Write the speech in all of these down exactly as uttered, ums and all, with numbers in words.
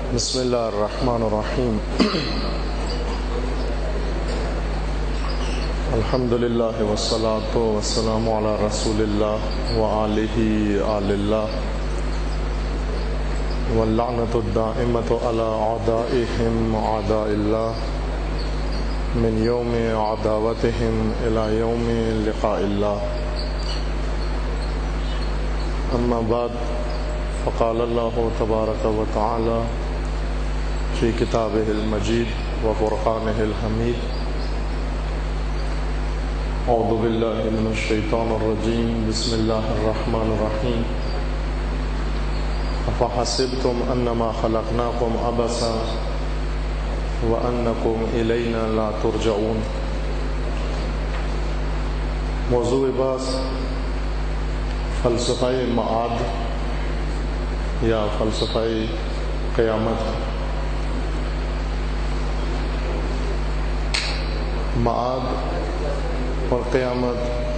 بسم اللہ الرحمن الرحیم الحمد للہ والصلاة والسلام علی رسول اللہ وآلہ آل اللہ واللعنۃ الدائمۃ علی اعدائہم اعداء اللہ من یوم عداوتہم الی یوم لقاء اللہ. اما بعد فقال اللہ تبارک و تعالی فی کتابہ المجید و فرقانہ الحمید. اعوذ باللہ من الشیطان الرجیم. بسم اللہ الرحمن الرحیم. افحسبتم انما خلقناکم عبثا وانکم الینا لا ترجعون. موضوع بحث فلسفہ معاد یا فلسفہ قیامت. معاد اور قیامت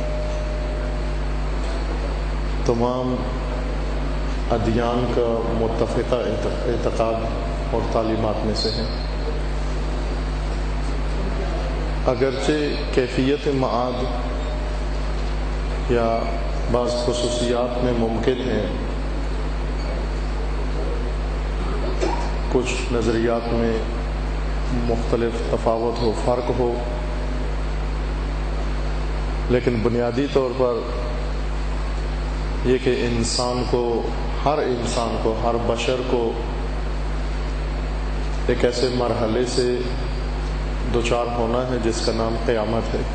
تمام ادیان کا متفقہ اعتقاد اور تعلیمات میں سے ہیں. اگرچہ کیفیت معاد یا بعض خصوصیات میں ممکن ہے، کچھ نظریات میں مختلف تفاوت ہو، فرق ہو، لیکن بنیادی طور پر یہ کہ انسان کو، ہر انسان کو، ہر بشر کو ایک ایسے مرحلے سے دوچار ہونا ہے جس کا نام قیامت ہے.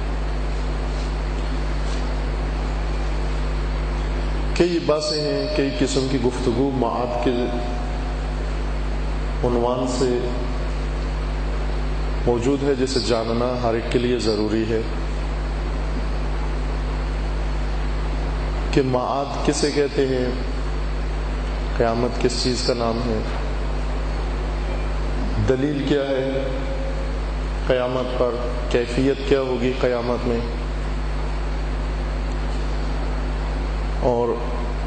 کئی باتیں ہیں، کئی قسم کی گفتگو معاد کے عنوان سے موجود ہے جسے جاننا ہر ایک کے لیے ضروری ہے کہ معاد کسے کہتے ہیں، قیامت کس چیز کا نام ہے، دلیل کیا ہے قیامت پر، کیفیت کیا ہوگی قیامت میں، اور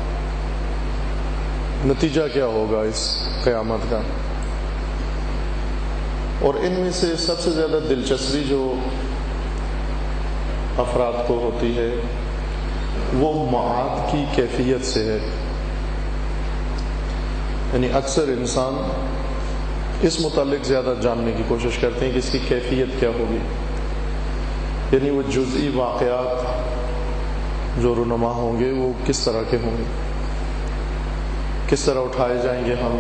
نتیجہ کیا ہوگا اس قیامت کا. اور ان میں سے سب سے زیادہ دلچسپی جو افراد کو ہوتی ہے وہ معاد کی کیفیت سے ہے. یعنی اکثر انسان اس متعلق زیادہ جاننے کی کوشش کرتے ہیں کہ اس کی کیفیت کیا ہوگی، یعنی وہ جزئی واقعات جو رونما ہوں گے وہ کس طرح کے ہوں گے، کس طرح اٹھائے جائیں گے ہم،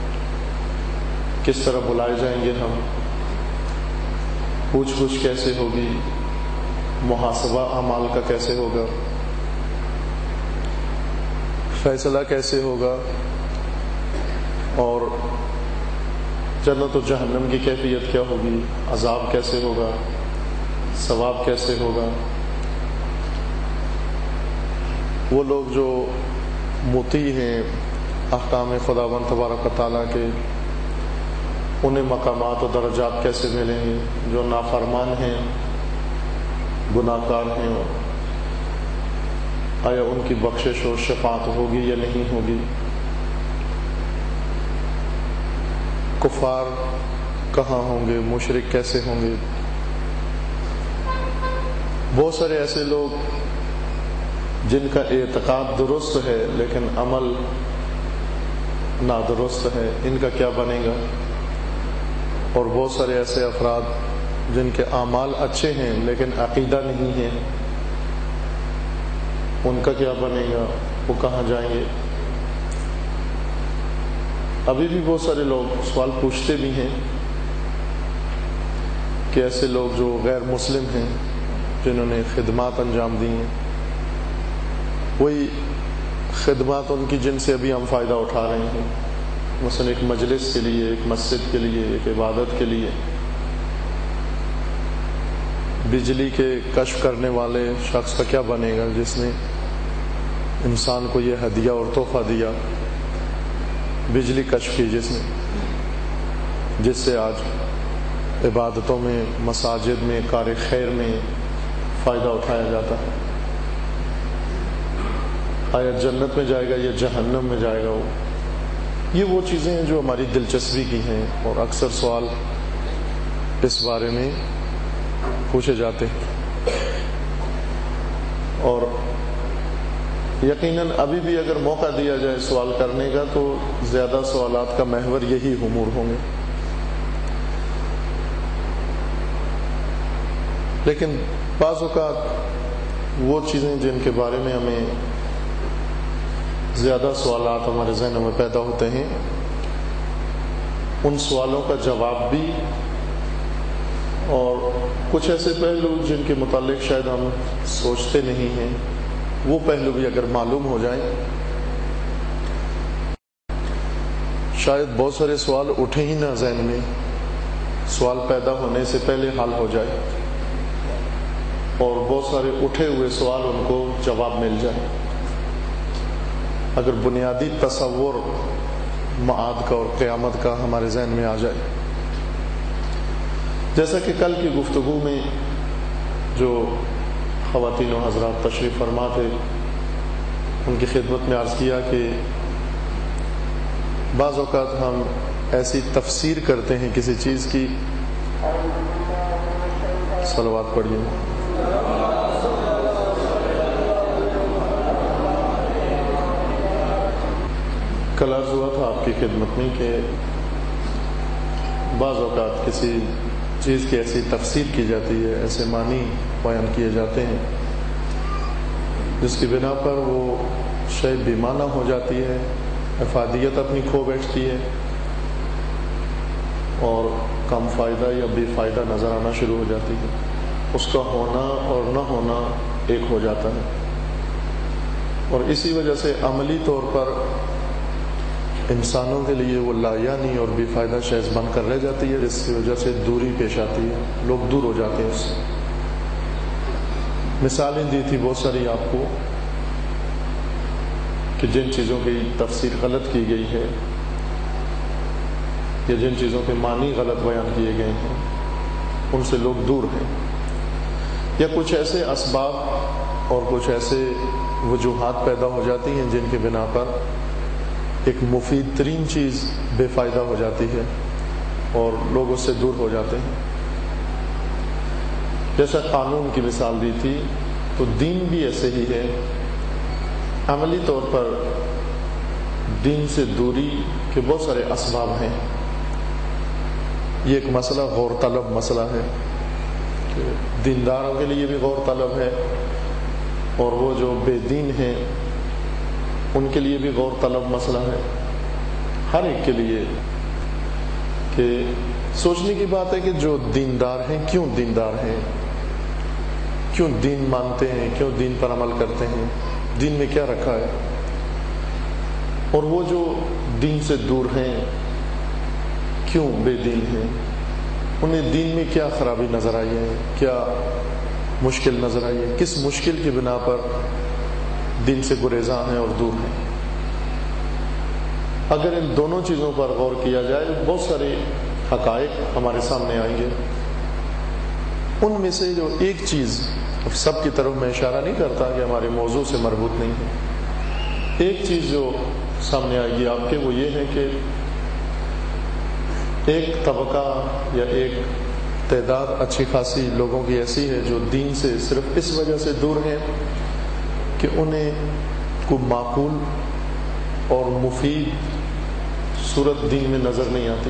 کس طرح بلائے جائیں گے ہم، پوچھ گچھ کیسے ہوگی، محاسبہ اعمال کا کیسے ہوگا، فیصلہ کیسے ہوگا، اور جنت و جہنم کی کیفیت کیا ہوگی، عذاب کیسے ہوگا، ثواب کیسے ہوگا. وہ لوگ جو مطیع ہیں احکام خداوند تبارک و تعالیٰ کے، انہیں مقامات و درجات کیسے ملیں گے. جو نافرمان ہیں، گناہ گار ہیں، آیا ان کی بخشش و شفاعت ہوگی یا نہیں ہوگی. کفار کہاں ہوں گے، مشرک کیسے ہوں گے. بہت سارے ایسے لوگ جن کا اعتقاد درست ہے لیکن عمل نادرست ہے، ان کا کیا بنے گا. اور بہت سارے ایسے افراد جن کے اعمال اچھے ہیں لیکن عقیدہ نہیں ہے، ان کا کیا بنے گا، وہ کہاں جائیں گے. ابھی بھی بہت سارے لوگ سوال پوچھتے بھی ہیں کہ ایسے لوگ جو غیر مسلم ہیں، جنہوں نے خدمات انجام دی ہیں، وہی خدمات ان کی جن سے ابھی ہم فائدہ اٹھا رہے ہیں، مثلا ایک مجلس کے لیے، ایک مسجد کے لیے، ایک عبادت کے لیے، بجلی کے کشف کرنے والے شخص کا کیا بنے گا جس نے انسان کو یہ ہدیہ اور تحفہ دیا، بجلی کشف کی جس نے، جس سے آج عبادتوں میں، مساجد میں، کار خیر میں فائدہ اٹھایا جاتا ہے. آیا جنت میں جائے گا یا جہنم میں جائے گا وہ. یہ وہ چیزیں ہیں جو ہماری دلچسپی کی ہیں اور اکثر سوال اس بارے میں پوچھے جاتے ہیں، اور یقیناً ابھی بھی اگر موقع دیا جائے سوال کرنے کا تو زیادہ سوالات کا محور یہی امور ہوں گے. لیکن بعض اوقات وہ چیزیں جن کے بارے میں ہمیں زیادہ سوالات ہمارے ذہنوں میں پیدا ہوتے ہیں، ان سوالوں کا جواب بھی اور کچھ ایسے پہلو جن کے متعلق شاید ہم سوچتے نہیں ہیں، وہ پہلو بھی اگر معلوم ہو جائیں، شاید بہت سارے سوال اٹھے ہی نہ ذہن میں، سوال پیدا ہونے سے پہلے حل ہو جائے، اور بہت سارے اٹھے ہوئے سوال ان کو جواب مل جائے، اگر بنیادی تصور معاد کا اور قیامت کا ہمارے ذہن میں آ جائے. جیسا کہ کل کی گفتگو میں جو خواتین و حضرات تشریف فرما تھے ان کی خدمت میں عرض کیا کہ بعض اوقات ہم ایسی تفسیر کرتے ہیں کسی چیز کی. صلوات پڑھیے. کل عرض ہوا تھا آپ کی خدمت میں کہ بعض اوقات کسی چیز کی ایسی تفسیر کی جاتی ہے، ایسے معنی بیان کیے جاتے ہیں جس کی بنا پر وہ شے بے معنی ہو جاتی ہے، افادیت اپنی کھو بیٹھتی ہے اور کم فائدہ یا بے فائدہ نظر آنا شروع ہو جاتی ہے. اس کا ہونا اور نہ ہونا ایک ہو جاتا ہے، اور اسی وجہ سے عملی طور پر انسانوں کے لیے وہ لا یعنی اور بے فائدہ شیز بن کر رہ جاتی ہے، جس کی وجہ سے دوری پیش آتی ہے، لوگ دور ہو جاتے ہیں اس سے. مثالیں دی تھی بہت ساری آپ کو کہ جن چیزوں کی تفسیر غلط کی گئی ہے یا جن چیزوں کے معنی غلط بیان کیے گئے ہیں ان سے لوگ دور ہیں، یا کچھ ایسے اسباب اور کچھ ایسے وجوہات پیدا ہو جاتی ہیں جن کے بنا پر ایک مفید ترین چیز بے فائدہ ہو جاتی ہے اور لوگ اس سے دور ہو جاتے ہیں. جیسا قانون کی مثال دی تھی تو دین بھی ایسے ہی ہے. عملی طور پر دین سے دوری کے بہت سارے اسباب ہیں. یہ ایک مسئلہ غور طلب مسئلہ ہے کہ دینداروں کے لیے بھی غور طلب ہے اور وہ جو بے دین ہیں ان کے لیے بھی غور طلب مسئلہ ہے. ہر ایک کے لیے کہ سوچنے کی بات ہے کہ جو دیندار ہیں کیوں دیندار ہیں، کیوں دین مانتے ہیں، کیوں دین پر عمل کرتے ہیں، دین میں کیا رکھا ہے، اور وہ جو دین سے دور ہیں کیوں بے دین ہیں، انہیں دین میں کیا خرابی نظر آئی ہے، کیا مشکل نظر آئی ہے، کس مشکل کی بنا پر دین سے گریزاں ہیں اور دور ہیں. اگر ان دونوں چیزوں پر غور کیا جائے بہت سارے حقائق ہمارے سامنے آئیں گے. ان میں سے جو ایک چیز، سب کی طرف میں اشارہ نہیں کرتا کہ ہمارے موضوع سے مربوط نہیں ہے، ایک چیز جو سامنے آئے گی آپ کے وہ یہ ہے کہ ایک طبقہ یا ایک تعداد اچھی خاصی لوگوں کی ایسی ہے جو دین سے صرف اس وجہ سے دور ہیں کہ انہیں کوئی معقول اور مفید صورت دین میں نظر نہیں آتی.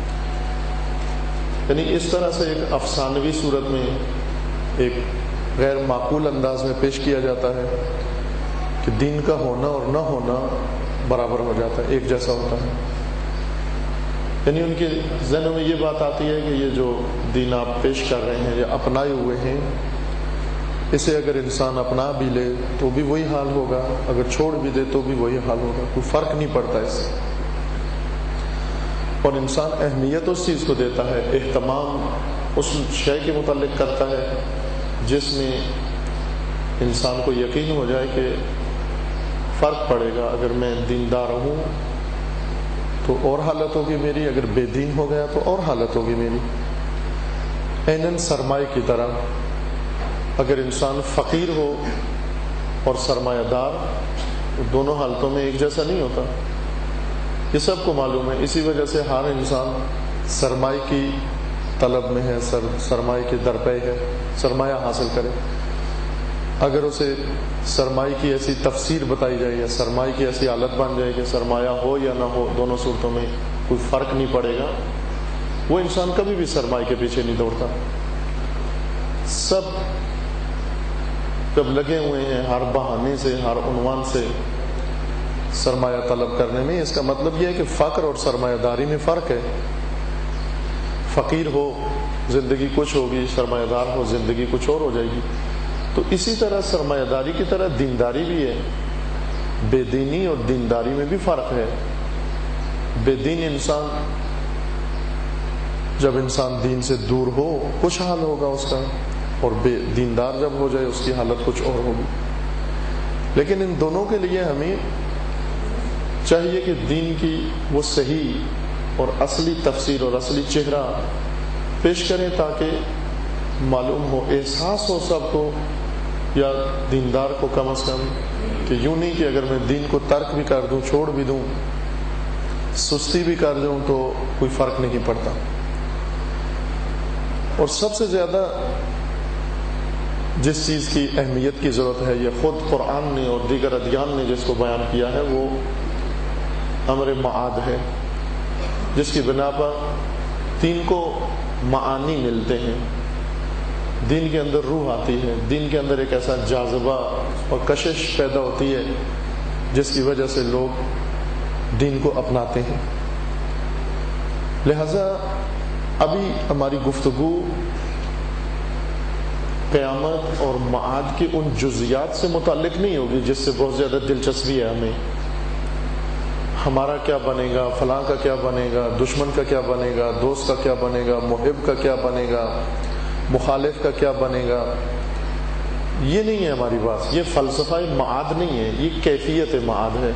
یعنی اس طرح سے ایک افسانوی صورت میں ایک غیر معقول انداز میں پیش کیا جاتا ہے کہ دین کا ہونا اور نہ ہونا برابر ہو جاتا ہے، ایک جیسا ہوتا ہے. یعنی ان کے ذہنوں میں یہ بات آتی ہے کہ یہ جو دین آپ پیش کر رہے ہیں یا اپنائے ہوئے ہیں، اسے اگر انسان اپنا بھی لے تو بھی وہی حال ہوگا، اگر چھوڑ بھی دے تو بھی وہی حال ہوگا، کوئی فرق نہیں پڑتا اس سے. اور انسان اہمیت اس چیز کو دیتا ہے، اہتمام اس شے کے متعلق کرتا ہے جس میں انسان کو یقین ہو جائے کہ فرق پڑے گا. اگر میں دیندار ہوں تو اور حالت ہوگی میری، اگر بے دین ہو گیا تو اور حالت ہوگی میری. عیناً سرمایہ کی طرح اگر انسان فقیر ہو اور سرمایہ دار، دونوں حالتوں میں ایک جیسا نہیں ہوتا. یہ سب کو معلوم ہے. اسی وجہ سے ہر انسان سرمایہ کی طلب میں ہے, سر سرمایہ کی درپے ہے, سرمایہ حاصل کرے. اگر اسے سرمایہ کی ایسی تفسیر بتائی جائے یا سرمایہ کی ایسی حالت بن جائے کہ سرمایہ ہو یا نہ ہو, دونوں صورتوں میں کوئی فرق نہیں پڑے گا, وہ انسان کبھی بھی سرمایہ کے پیچھے نہیں دوڑتا. سب جب لگے ہوئے ہیں ہر بہانے سے, ہر عنوان سے سرمایہ طلب کرنے میں, اس کا مطلب یہ ہے کہ فقر اور سرمایہ داری میں فرق ہے. فقیر ہو زندگی کچھ ہوگی, سرمایہ دار ہو زندگی کچھ اور ہو جائے گی. تو اسی طرح سرمایہ داری کی طرح دینداری بھی ہے. بے دینی اور دینداری میں بھی فرق ہے. بے دین انسان, جب انسان دین سے دور ہو کچھ حال ہوگا اس کا, اور بے دیندار جب ہو جائے اس کی حالت کچھ اور ہوگی. لیکن ان دونوں کے لیے ہمیں چاہیے کہ دین کی وہ صحیح اور اصلی تفسیر اور اصلی چہرہ پیش کریں, تاکہ معلوم ہو, احساس ہو سب کو یا دیندار کو کم از کم, کہ یوں نہیں کہ اگر میں دین کو ترک بھی کر دوں, چھوڑ بھی دوں, سستی بھی کر دوں تو کوئی فرق نہیں پڑتا. اور سب سے زیادہ جس چیز کی اہمیت کی ضرورت ہے, یہ خود قرآن نے اور دیگر ادیان نے جس کو بیان کیا ہے, وہ امر معاد ہے, جس کی بنا پر دین کو معانی ملتے ہیں, دین کے اندر روح آتی ہے, دین کے اندر ایک ایسا جاذبہ اور کشش پیدا ہوتی ہے جس کی وجہ سے لوگ دین کو اپناتے ہیں. لہذا ابھی ہماری گفتگو قیامت اور معاد کی ان جزیات سے متعلق نہیں ہوگی جس سے بہت زیادہ دلچسپی ہے ہمیں. ہمارا کیا بنے گا, فلاں کا کیا بنے گا, دشمن کا کیا بنے گا, دوست کا کیا بنے گا, محب کا کیا بنے گا, مخالف کا کیا بنے گا, یہ نہیں ہے ہماری بات. یہ فلسفہ معاد نہیں ہے, یہ کیفیت معاد ہے.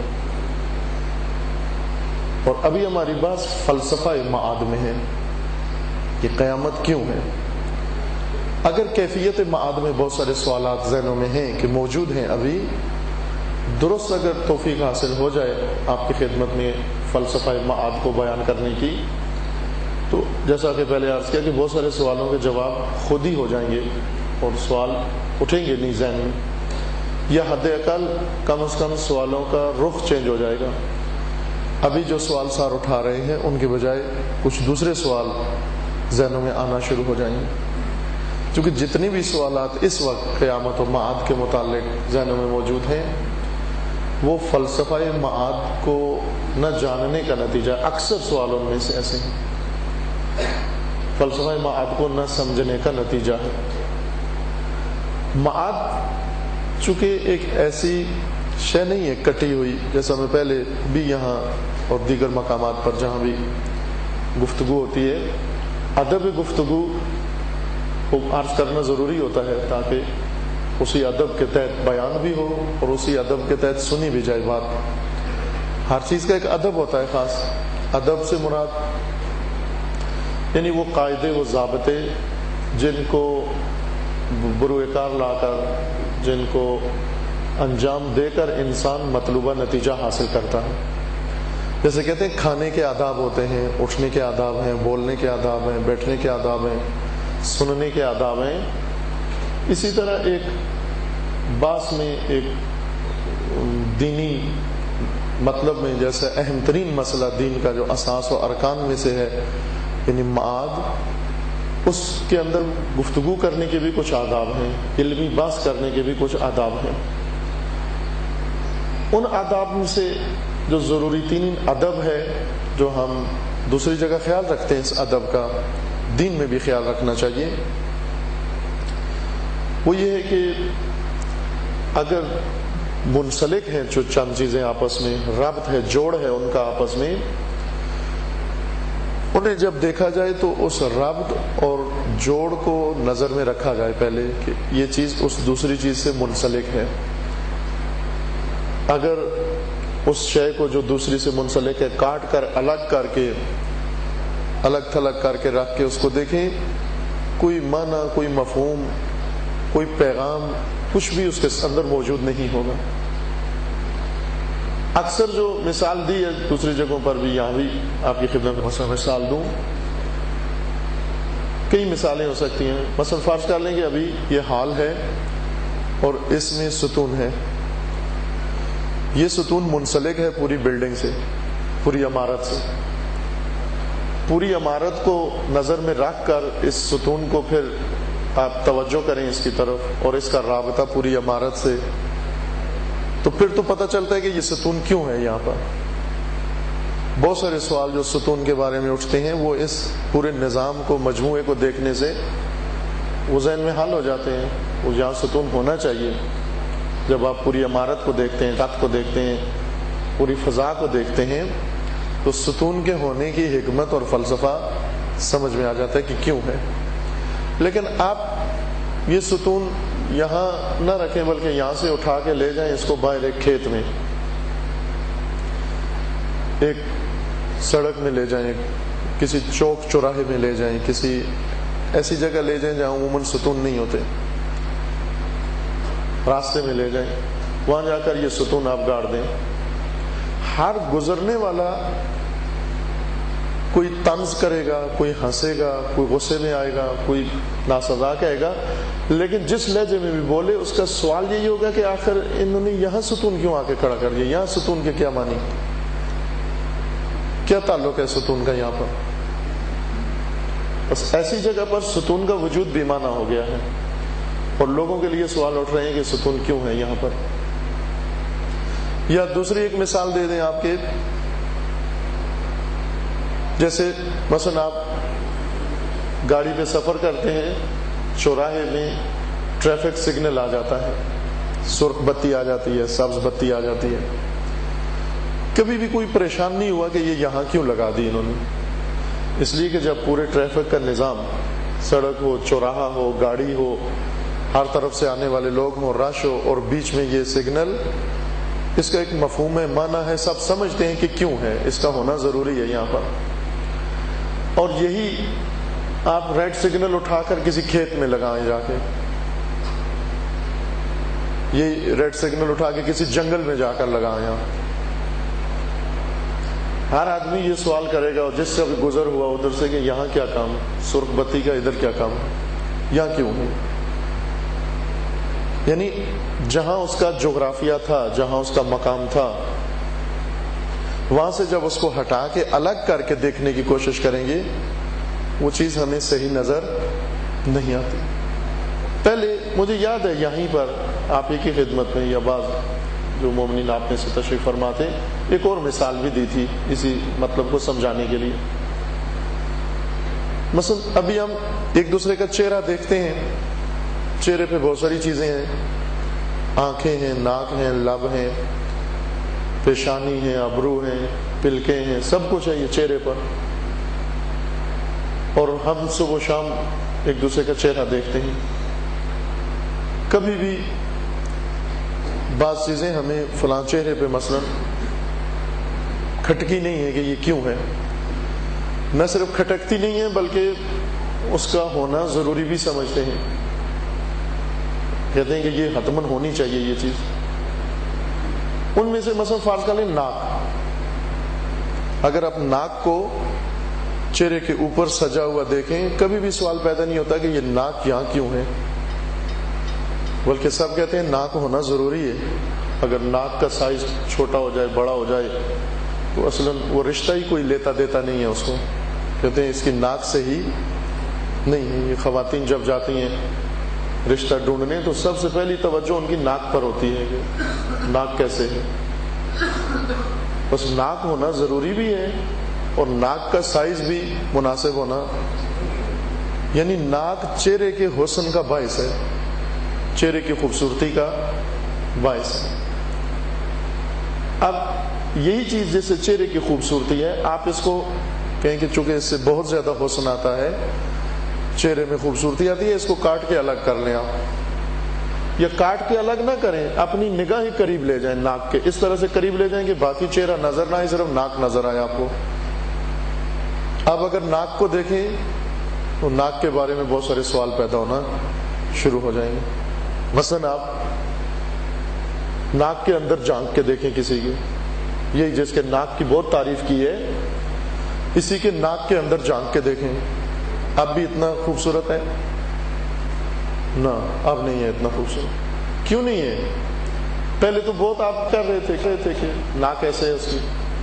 اور ابھی ہماری بات فلسفہ معاد میں ہے کہ قیامت کیوں ہے. اگر کیفیت معاد میں بہت سارے سوالات ذہنوں میں ہیں کہ موجود ہیں, ابھی درست اگر توفیق حاصل ہو جائے آپ کی خدمت میں فلسفہ معاد کو بیان کرنے کی, تو جیسا کہ پہلے عرض کیا کہ بہت سارے سوالوں کے جواب خود ہی ہو جائیں گے اور سوال اٹھیں گے نہیں ذہن میں, یا حد اقل کم از کم سوالوں کا رخ چینج ہو جائے گا. ابھی جو سوال سار اٹھا رہے ہیں ان کے بجائے کچھ دوسرے سوال ذہنوں میں آنا شروع ہو جائیں گے, کیونکہ جتنی بھی سوالات اس وقت قیامت و معاد کے متعلق ذہنوں میں موجود ہیں وہ فلسفہ معاد کو نہ جاننے کا نتیجہ. اکثر سوالوں میں سے ایسے ہیں فلسفہ معاد کو نہ سمجھنے کا نتیجہ ہے. معاد چونکہ ایک ایسی شے نہیں ہے کٹی ہوئی, جیسا میں پہلے بھی یہاں اور دیگر مقامات پر جہاں بھی گفتگو ہوتی ہے, ادب گفتگو کو عرض کرنا ضروری ہوتا ہے تاکہ اسی ادب کے تحت بیان بھی ہو اور اسی ادب کے تحت سنی بھی جائے بات. ہر چیز کا ایک ادب ہوتا ہے خاص. ادب سے مراد یعنی وہ قاعدے, وہ ضابطے جن کو بروئے کار لا کر, جن کو انجام دے کر انسان مطلوبہ نتیجہ حاصل کرتا ہے. جیسے کہتے ہیں کھانے کے آداب ہوتے ہیں, اٹھنے کے آداب ہیں, بولنے کے آداب ہیں, بیٹھنے کے آداب ہیں, سننے کے آداب ہیں. اسی طرح ایک باس میں ایک دینی مطلب میں جیسے اہم ترین مسئلہ دین کا جو اساس و ارکان میں سے ہے یعنی معاد, اس کے اندر گفتگو کرنے کے بھی کچھ آداب ہیں, علمی بحث کرنے کے بھی کچھ آداب ہیں. ان آداب میں سے جو ضروری تین ادب ہے جو ہم دوسری جگہ خیال رکھتے ہیں, اس ادب کا دین میں بھی خیال رکھنا چاہیے, وہ یہ ہے کہ اگر منسلک ہیں جو چند چیزیں آپس میں, ربط ہے, جوڑ ہے ان کا آپس میں, انہیں جب دیکھا جائے تو اس ربط اور جوڑ کو نظر میں رکھا جائے پہلے کہ یہ چیز اس دوسری چیز سے منسلک ہے. اگر اس شے کو جو دوسری سے منسلک ہے کاٹ کر الگ کر کے الگ تھلگ کر کے رکھ کے اس کو دیکھیں, کوئی معنی, کوئی مفہوم, کوئی پیغام, کچھ بھی اس کے اندر موجود نہیں ہوگا. اکثر جو مثال دی ہے دوسری جگہوں پر بھی، یہاں بھی آپ کی خدمت میں مثال دوں، کئی مثالیں ہو سکتی ہیں. مثلا فرض کر لیں کہ ابھی یہ ہال ہے اور اس میں ستون ہے. یہ ستون منسلک ہے پوری بلڈنگ سے، پوری عمارت سے. پوری عمارت کو نظر میں رکھ کر اس ستون کو پھر آپ توجہ کریں اس کی طرف، اور اس کا رابطہ پوری عمارت سے، تو پھر تو پتہ چلتا ہے کہ یہ ستون کیوں ہے یہاں پر. بہت سارے سوال جو ستون کے بارے میں اٹھتے ہیں وہ اس پورے نظام کو، مجموعے کو دیکھنے سے وہ ذہن میں حل ہو جاتے ہیں. وہ یہاں ستون ہونا چاہیے. جب آپ پوری عمارت کو دیکھتے ہیں، چھت کو دیکھتے ہیں، پوری فضا کو دیکھتے ہیں، تو ستون کے ہونے کی حکمت اور فلسفہ سمجھ میں آ جاتا ہے کہ کیوں ہے. لیکن آپ یہ ستون یہاں نہ رکھیں، بلکہ یہاں سے اٹھا کے لے جائیں اس کو باہر ایک کھیت میں، ایک سڑک میں لے جائیں، کسی چوک چوراہے میں لے جائیں، کسی ایسی جگہ لے جائیں جہاں عموماً ستون نہیں ہوتے، راستے میں لے جائیں، وہاں جا کر یہ ستون آپ گاڑ دیں. ہر گزرنے والا کوئی طنز کرے گا، کوئی ہنسے گا، کوئی غصے میں آئے گا، کوئی ناسزا کہے گا، لیکن جس لہجے میں بھی بولے اس کا سوال یہی ہوگا کہ آخر انہوں نے یہاں ستون کیوں آ کے کھڑا کر دیا، یہاں ستون کے کیا معنی، کیا تعلق ہے ستون کا یہاں پر. بس ایسی جگہ پر ستون کا وجود بے معنی ہو گیا ہے، اور لوگوں کے لیے سوال اٹھ رہے ہیں کہ ستون کیوں ہے یہاں پر. یا دوسری ایک مثال دے دیں آپ کے، جیسے مثلا آپ گاڑی پہ سفر کرتے ہیں، چوراہے میں ٹریفک سگنل آ جاتا ہے، سرخ بتی آ جاتی ہے، سبز بتی آ جاتی ہے. کبھی بھی کوئی پریشان نہیں ہوا کہ یہ یہاں کیوں لگا دی انہوں نے. اس لیے کہ جب پورے ٹریفک کا نظام، سڑک ہو، چوراہا ہو، گاڑی ہو، ہر طرف سے آنے والے لوگ ہوں، رش ہو، اور بیچ میں یہ سگنل، اس کا ایک مفہوم ہے، معنی ہے، سب سمجھتے ہیں کہ کیوں ہے، اس کا ہونا ضروری ہے یہاں پر. اور یہی آپ ریڈ سگنل اٹھا کر کسی کھیت میں لگائیں جا کے، یہ ریڈ سگنل اٹھا کے کسی جنگل میں جا کر لگائیں آپ. ہر آدمی یہ سوال کرے گا، اور جس سے ابھی گزر ہوا ادھر سے، کہ یہاں کیا کام، سرخ بتی کا ادھر کیا کام، یہاں کیوں ہے. یعنی جہاں اس کا جغرافیہ تھا، جہاں اس کا مقام تھا، وہاں سے جب اس کو ہٹا کے الگ کر کے دیکھنے کی کوشش کریں گے، وہ چیز ہمیں صحیح نظر نہیں آتی. پہلے مجھے یاد ہے یہیں پر آپ ہی کی خدمت میں، یا بعض جو مومنین آپ میں سے تشریف فرماتے، ایک اور مثال بھی دی تھی اسی مطلب کو سمجھانے کے لیے. مثلا ابھی ہم ایک دوسرے کا چہرہ دیکھتے ہیں، چہرے پہ بہت ساری چیزیں ہیں، آنکھیں ہیں، ناک ہیں، لب ہیں، پیشانی ہیں، ابرو ہیں، پلکیں ہیں، سب کچھ ہے یہ چہرے پر. اور ہم صبح و شام ایک دوسرے کا چہرہ دیکھتے ہیں. کبھی بھی بعض چیزیں ہمیں فلاں چہرے پہ مثلا کھٹکی نہیں ہے کہ یہ کیوں ہے. نہ صرف کھٹکتی نہیں ہے بلکہ اس کا ہونا ضروری بھی سمجھتے ہیں، کہتے ہیں کہ یہ حتماً ہونی چاہیے یہ چیز. ان میں سے مثلا فرض کر لیں ناک. اگر آپ ناک کو چہرے کے اوپر سجا ہوا دیکھیں، کبھی بھی سوال پیدا نہیں ہوتا کہ یہ ناک یہاں کیوں ہے، بلکہ سب کہتے ہیں ناک ہونا ضروری ہے. اگر ناک کا سائز چھوٹا ہو جائے، بڑا ہو جائے، تو اصلاً وہ رشتہ ہی کوئی لیتا دیتا نہیں ہے اس کو. کہتے ہیں اس کی ناک سے ہی نہیں ہے. یہ خواتین جب جاتی ہیں رشتہ ڈھونڈنے تو سب سے پہلی توجہ ان کی ناک پر ہوتی ہے کہ ناک کیسے ہے. بس ناک ہونا ضروری بھی ہے، اور ناک کا سائز بھی مناسب ہونا. یعنی ناک چہرے کے حسن کا باعث ہے، چہرے کی خوبصورتی کا باعث ہے. اب یہی چیز جیسے چہرے کی خوبصورتی ہے، آپ اس کو کہیں کہ چونکہ اس سے بہت زیادہ حسن آتا ہے، چہرے میں خوبصورتی آتی ہے، اس کو کاٹ کے الگ کر لیں آپ، یا کاٹ کے الگ نہ کریں، اپنی نگاہ ہی قریب لے جائیں ناک کے، اس طرح سے قریب لے جائیں کہ باقی چہرہ نظر نہ آئے، صرف ناک نظر آئے آپ کو. اب اگر ناک کو دیکھیں تو ناک کے بارے میں بہت سارے سوال پیدا ہونا شروع ہو جائیں گے. مثلا آپ ناک کے اندر جھانک کے دیکھیں کسی کے، یہی جس کے ناک کی بہت تعریف کی ہے، اسی کے ناک کے اندر جھانک کے دیکھیں، اب بھی اتنا خوبصورت ہے؟ نہ، اب نہیں ہے اتنا خوبصورت۔ کیوں نہیں ہے؟ پہلے تو بہت آپ کر رہے تھے کہہ رہے تھے کہ ناک ایسے ہے اس کی۔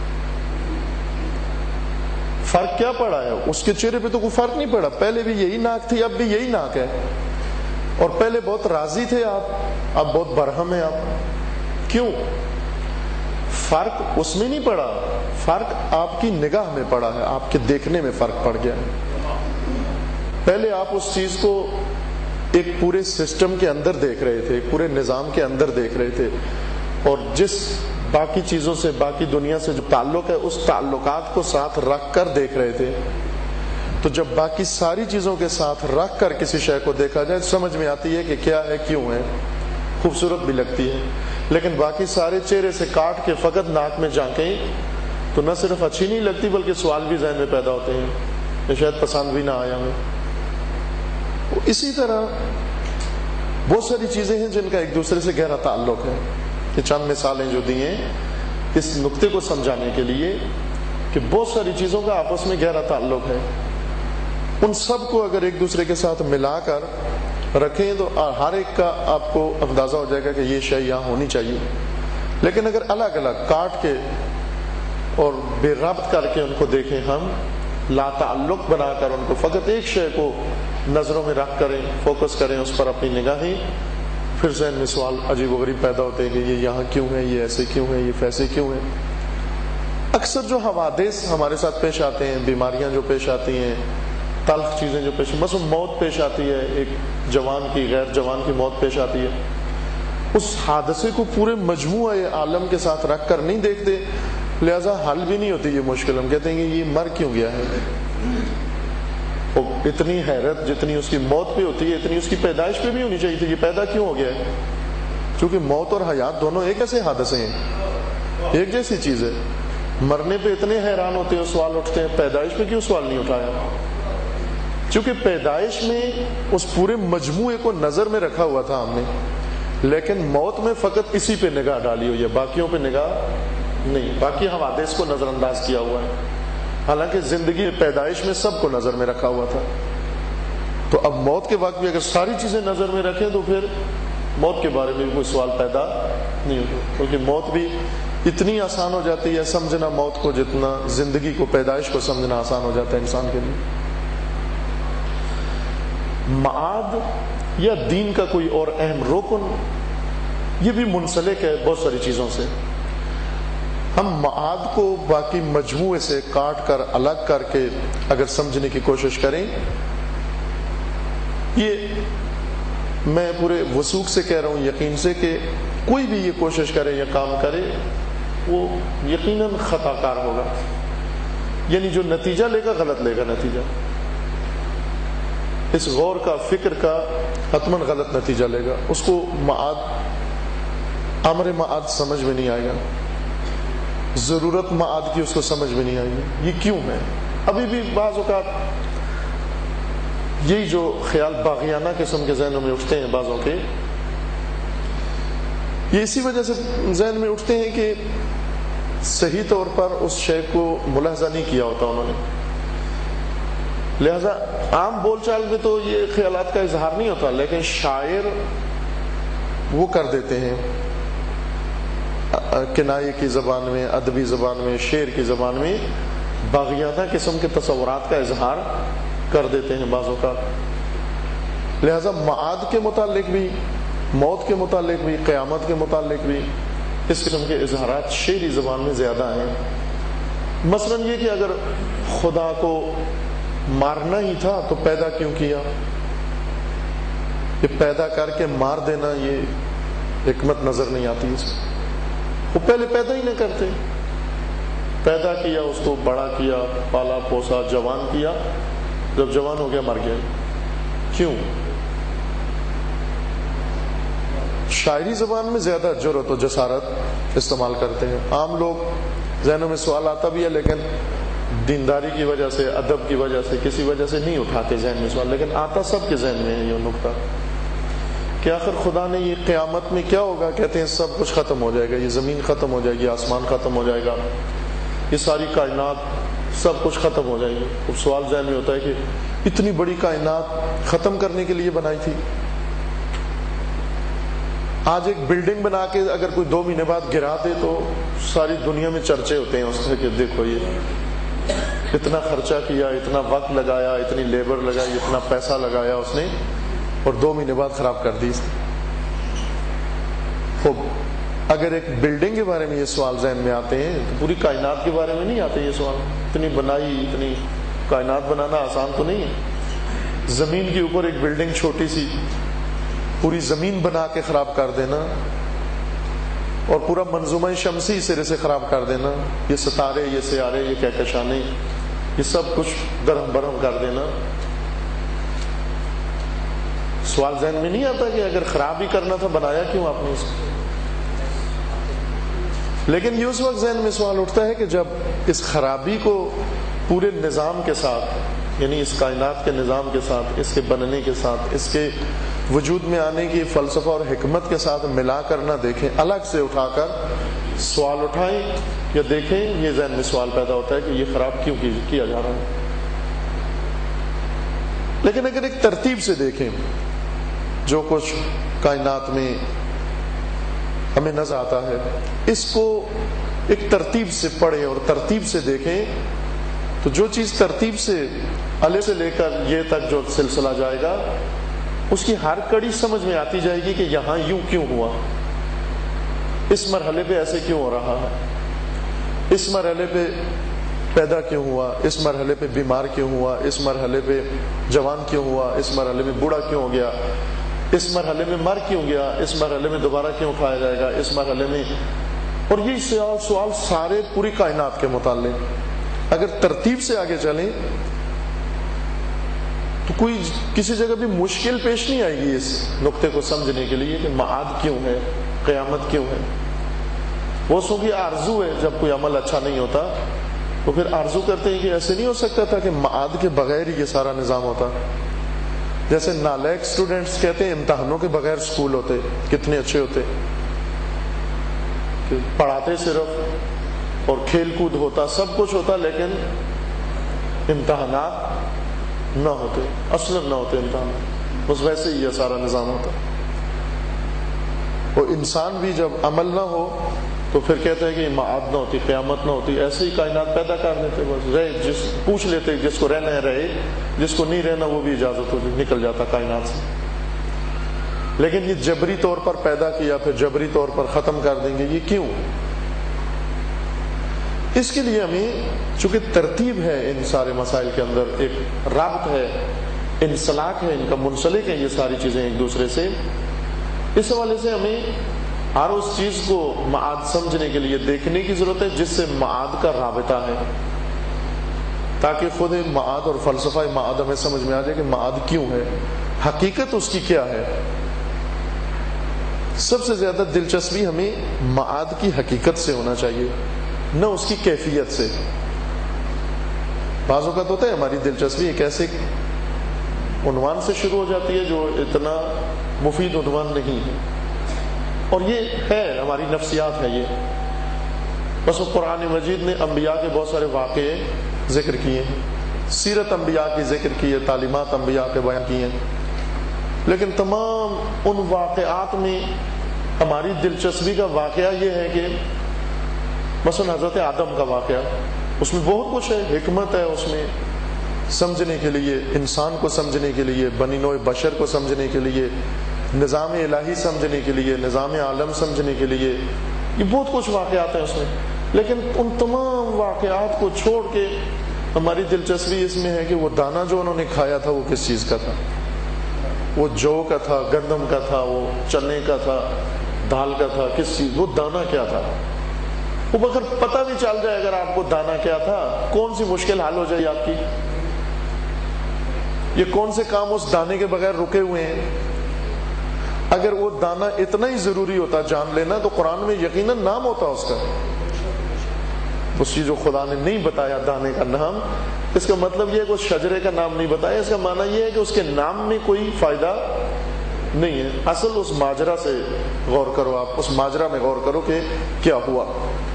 فرق کیا پڑا ہے؟ اس کے چہرے پہ تو کوئی فرق نہیں پڑا، پہلے بھی یہی ناک تھی، اب بھی یہی ناک ہے، اور پہلے بہت راضی تھے آپ، اب بہت برہم ہیں آپ۔ کیوں؟ فرق اس میں نہیں پڑا، فرق آپ کی نگاہ میں پڑا ہے، آپ کے دیکھنے میں فرق پڑ گیا ہے۔ پہلے آپ اس چیز کو ایک پورے سسٹم کے اندر دیکھ رہے تھے، پورے نظام کے اندر دیکھ رہے تھے، اور جس باقی چیزوں سے، باقی دنیا سے جو تعلق ہے اس تعلقات کو ساتھ رکھ کر دیکھ رہے تھے۔ تو جب باقی ساری چیزوں کے ساتھ رکھ کر کسی شے کو دیکھا جائے سمجھ میں آتی ہے کہ کیا ہے، کیوں ہے، خوبصورت بھی لگتی ہے۔ لیکن باقی سارے چہرے سے کاٹ کے فقط ناک میں جھانکیں تو نہ صرف اچھی نہیں لگتی بلکہ سوال بھی ذہن میں پیدا ہوتے ہیں کہ شاید پسند بھی نہ آیا ہمیں۔ اسی طرح بہت ساری چیزیں ہیں جن کا ایک دوسرے سے گہرا تعلق ہے۔ یہ چند مثالیں جو دی ہیں اس نقطے کو سمجھانے کے لیے کہ بہت ساری چیزوں کا آپس میں گہرا تعلق ہے، ان سب کو اگر ایک دوسرے کے ساتھ ملا کر رکھیں تو ہر ایک کا آپ کو اندازہ ہو جائے گا کہ یہ شے یہاں ہونی چاہیے۔ لیکن اگر الگ الگ کاٹ کے اور بے ربط کر کے ان کو دیکھیں، ہم لا تعلق بنا کر ان کو فقط ایک شے کو نظروں میں رکھ کریں، فوکس کریں اس پر اپنی نگاہیں، پھر ذہن میں سوال عجیب و غریب پیدا ہوتے ہیں کہ یہ یہاں کیوں ہے، یہ ایسے کیوں ہے، یہ ویسے کیوں ہے۔ اکثر جو حوادث ہمارے ساتھ پیش آتے ہیں، بیماریاں جو پیش آتی ہیں، تلخ چیزیں جو پیش، مثلا موت پیش آتی ہے، ایک جوان کی، غیر جوان کی موت پیش آتی ہے، اس حادثے کو پورے مجموعہ عالم کے ساتھ رکھ کر نہیں دیکھتے، لہذا حل بھی نہیں ہوتی یہ مشکل۔ ہم کہتے ہیں کہ یہ مر کیوں گیا ہے، اتنی حیرت جتنی اس کی موت پہ ہوتی ہے اتنی اس کی پیدائش پہ بھی ہونی چاہیے تھی، یہ پیدا کیوں ہو گیا ہے؟ چونکہ موت اور حیات دونوں ایک ایسے حادثے ہیں، ایک جیسی چیز ہے۔ مرنے پہ اتنے حیران ہوتے ہیں، سوال اٹھتے ہیں، پیدائش پہ کیوں سوال نہیں اٹھایا؟ چونکہ پیدائش میں اس پورے مجموعے کو نظر میں رکھا ہوا تھا ہم نے، لیکن موت میں فقط اسی پہ نگاہ ڈالی ہوئی ہے، باقیوں پہ نگاہ نہیں، باقی حوادث کو نظر انداز کیا ہوا ہے، حالانکہ زندگی پیدائش میں سب کو نظر میں رکھا ہوا تھا۔ تو اب موت کے وقت بھی اگر ساری چیزیں نظر میں رکھیں تو پھر موت کے بارے میں بھی کوئی سوال پیدا نہیں ہوتا، کیونکہ موت بھی اتنی آسان ہو جاتی ہے سمجھنا موت کو جتنا زندگی کو، پیدائش کو سمجھنا آسان ہو جاتا ہے انسان کے لیے۔ معاد یا دین کا کوئی اور اہم رکن یہ بھی منسلک ہے بہت ساری چیزوں سے۔ ہم معاد کو باقی مجموعے سے کاٹ کر الگ کر کے اگر سمجھنے کی کوشش کریں، یہ میں پورے وثوق سے کہہ رہا ہوں، یقین سے، کہ کوئی بھی یہ کوشش کرے یا کام کرے وہ یقیناً خطا کار ہوگا، یعنی جو نتیجہ لے گا غلط لے گا نتیجہ، اس غور کا، فکر کا حتماً غلط نتیجہ لے گا، اس کو معاد، امر معاد سمجھ میں نہیں آئے گا، ضرورت معاد کی اس کو سمجھ میں نہیں آئے گی، یہ کیوں ہے۔ ابھی بھی بعض اوقات یہی جو خیال باغیانہ قسم کے ذہنوں میں اٹھتے ہیں بعضوں کے، یہ اسی وجہ سے ذہن میں اٹھتے ہیں کہ صحیح طور پر اس شے کو ملاحظہ نہیں کیا ہوتا انہوں نے، لہذا عام بول چال میں تو یہ خیالات کا اظہار نہیں ہوتا، لیکن شاعر وہ کر دیتے ہیں کنائے کی زبان میں، ادبی زبان میں، شعر کی زبان میں باغیانہ قسم کے تصورات کا اظہار کر دیتے ہیں بعضوں کا، لہذا معاد کے متعلق بھی، موت کے متعلق بھی، قیامت کے متعلق بھی اس قسم کے اظہارات شعری زبان میں زیادہ ہیں۔ مثلا یہ کہ اگر خدا کو مارنا ہی تھا تو پیدا کیوں کیا، یہ پیدا کر کے مار دینا یہ حکمت نظر نہیں آتی اس میں، وہ پہلے پیدا ہی نہ کرتے، پیدا کیا، اس کو بڑا کیا، پالا پوسا، جوان کیا، جب جوان ہو گیا مر گیا، کیوں؟ شاعری زبان میں زیادہ جرأت و جسارت استعمال کرتے ہیں، عام لوگ ذہنوں میں سوال آتا بھی ہے لیکن دینداری کی وجہ سے، ادب کی وجہ سے، کسی وجہ سے نہیں اٹھاتے ذہن میں سوال، لیکن آتا سب کے ذہن میں ہے یہ نقطہ کہ آخر خدا نے یہ قیامت میں کیا ہوگا؟ کہتے ہیں سب کچھ ختم ہو جائے گا، یہ زمین ختم ہو جائے گی، آسمان ختم ہو جائے گا، یہ ساری کائنات سب کچھ ختم ہو جائے گی۔ اب سوال ذہن میں ہوتا ہے کہ اتنی بڑی کائنات ختم کرنے کے لیے بنائی تھی؟ آج ایک بلڈنگ بنا کے اگر کوئی دو مہینے بعد گرا دے تو ساری دنیا میں چرچے ہوتے ہیں اس سے کہ دیکھو یہ اتنا خرچہ کیا، اتنا وقت لگایا، اتنی لیبر لگائی، اتنا پیسہ لگایا اس نے، اور دو مہینے بعد خراب کر دی اس نے۔ خوب، اگر ایک بلڈنگ کے بارے میں یہ سوال ذہن میں آتے ہیں تو پوری کائنات کے بارے میں نہیں آتے یہ سوال۔ اتنی بنائی، اتنی کائنات بنانا آسان تو نہیں ہے۔ زمین کے اوپر ایک بلڈنگ چھوٹی سی، پوری زمین بنا کے خراب کر دینا، اور پورا منظومہ شمسی سرے سے خراب کر دینا، یہ ستارے، یہ سیارے، یہ کہکشانے، یہ سب کچھ درہم برہم کر دینا۔ سوال ذہن میں نہیں آتا کہ اگر خراب ہی کرنا تھا بنایا کیوں آپ نے اس کو؟ لیکن یہ اس وقت ذہن میں سوال اٹھتا ہے کہ جب اس خرابی کو پورے نظام کے ساتھ، یعنی اس کائنات کے نظام کے ساتھ، اس کے بننے کے ساتھ، اس کے وجود میں آنے کی فلسفہ اور حکمت کے ساتھ ملا کر نہ دیکھیں، الگ سے اٹھا کر سوال اٹھائیں یا دیکھیں، یہ ذہن میں سوال پیدا ہوتا ہے کہ یہ خراب کیوں کیا جا رہا ہے۔ لیکن اگر ایک ترتیب سے دیکھیں جو کچھ کائنات میں ہمیں نظر آتا ہے، اس کو ایک ترتیب سے پڑھیں اور ترتیب سے دیکھیں، تو جو چیز ترتیب سے الف سے لے کر یہ تک جو سلسلہ جائے گا، اس کی ہر کڑی سمجھ میں آتی جائے گی کہ یہاں یوں کیوں ہوا، اس مرحلے پہ ایسے کیوں ہو رہا ہے، اس مرحلے پہ پیدا کیوں ہوا، اس مرحلے پہ بیمار کیوں ہوا، اس مرحلے پہ جوان کیوں ہوا، اس مرحلے میں بوڑھا کیوں ہو گیا، اس مرحلے میں مر کیوں گیا، اس مرحلے میں دوبارہ کیوں اٹھایا جائے گا، اس مرحلے میں، اور یہ سوال سوال سارے پوری کائنات کے متعلق اگر ترتیب سے آگے چلیں تو کوئی کسی جگہ بھی مشکل پیش نہیں آئے گی اس نقطے کو سمجھنے کے لیے کہ معاد کیوں ہے، قیامت کیوں ہے۔ وہ سو کی آرزو ہے، جب کوئی عمل اچھا نہیں ہوتا تو پھر آرزو کرتے ہیں کہ ایسے نہیں ہو سکتا تھا کہ معاد کے بغیر ہی یہ سارا نظام ہوتا۔ جیسے نالائق سٹوڈنٹس کہتے ہیں امتحانوں کے بغیر سکول ہوتے کتنے اچھے ہوتے، کہ پڑھاتے صرف اور کھیل کود ہوتا، سب کچھ ہوتا، لیکن امتحانات نہ ہوتے، اصلاً نہ ہوتے امتحانات، بس ویسے ہی یہ سارا نظام ہوتا۔ وہ انسان بھی جب عمل نہ ہو تو پھر کہتے ہیں کہ معاد نہ ہوتی، قیامت نہ ہوتی، ایسے ہی کائنات پیدا کر دیتے، بس رہے، جس پوچھ لیتے جس کو رہنا ہے رہے، جس کو نہیں رہنا وہ بھی اجازت ہو نکل جاتا کائنات سے۔ لیکن یہ جبری طور پر پیدا کیا پھر جبری طور پر ختم کر دیں گے، یہ کیوں؟ اس کے لیے ہمیں چونکہ ترتیب ہے ان سارے مسائل کے اندر، ایک رابط ہے، انسلاک ہے، ان کا منسلک ہے یہ ساری چیزیں ایک دوسرے سے، اس حوالے سے ہمیں ہر اس چیز کو معاد سمجھنے کے لیے دیکھنے کی ضرورت ہے جس سے معاد کا رابطہ ہے، تاکہ خود معاد اور فلسفہ معاد ہمیں سمجھ میں آ جائے کہ معاد کیوں ہے، حقیقت اس کی کیا ہے۔ سب سے زیادہ دلچسپی ہمیں معاد کی حقیقت سے ہونا چاہیے، نہ اس کی کیفیت سے۔ بعض اوقات ہوتا ہے ہماری دلچسپی ایک ایسے عنوان سے شروع ہو جاتی ہے جو اتنا مفید عنوان نہیں ہے، اور یہ ہے ہماری نفسیات ہے یہ، بس وہ قرآن مجید نے انبیاء کے بہت سارے واقعے ذکر کیے ہیں، سیرت انبیاء کی ذکر کی ہے، تعلیمات انبیاء کے بیان کیے ہیں، لیکن تمام ان واقعات میں ہماری دلچسپی کا واقعہ یہ ہے کہ مثلا حضرت آدم کا واقعہ، اس میں بہت کچھ ہے، حکمت ہے اس میں سمجھنے کے لیے، انسان کو سمجھنے کے لیے، بنی نوع بشر کو سمجھنے کے لیے، نظام الہی سمجھنے کے لیے، نظام عالم سمجھنے کے لیے، یہ بہت کچھ واقعات ہیں اس میں، لیکن ان تمام واقعات کو چھوڑ کے ہماری دلچسپی اس میں ہے کہ وہ دانا جو انہوں نے کھایا تھا وہ کس چیز کا تھا، وہ جو کا تھا، گندم کا تھا، وہ چنے کا تھا، دال کا تھا، کس چیز، وہ دانا کیا تھا۔ وہ اگر پتہ بھی چل جائے اگر آپ کو دانا کیا تھا، کون سی مشکل حل ہو جائے آپ کی؟ یہ کون سے کام اس دانے کے بغیر رکے ہوئے ہیں؟ اگر وہ دانا اتنا ہی ضروری ہوتا جان لینا تو قرآن میں یقیناً نام ہوتا اس کا، اس کی جو خدا نے نہیں بتایا دانے کا نام، اس کا مطلب یہ ہے کہ اس شجرے کا نام نہیں بتایا، اس کا معنی یہ ہے کہ اس کے نام میں کوئی فائدہ نہیں ہے، اصل اس ماجرا سے غور کرو، آپ اس ماجرا میں غور کرو کہ کیا ہوا۔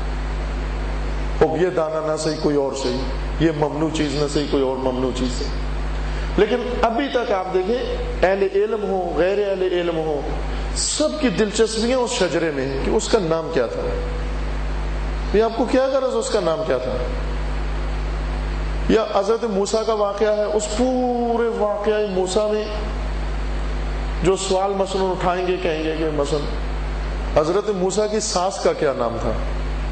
اب یہ دانا نہ صحیح کوئی اور صحیح، یہ ممنوع چیز نہ صحیح کوئی اور ممنوع چیز صحیح۔ لیکن ابھی تک آپ دیکھیں اہل علم ہو غیر اہل علم ہو، سب کی دلچسپیاں اس شجرے میں ہیں کہ اس کا نام کیا تھا، یہ آپ کو کیا غرض اس کا نام کیا تھا؟ یا حضرت موسیٰ کا واقعہ ہے، اس پورے واقعہ موسیٰ میں جو سوال مثلا اٹھائیں گے کہیں گے کہ مثلا حضرت موسیٰ کی ساس کا کیا نام تھا؟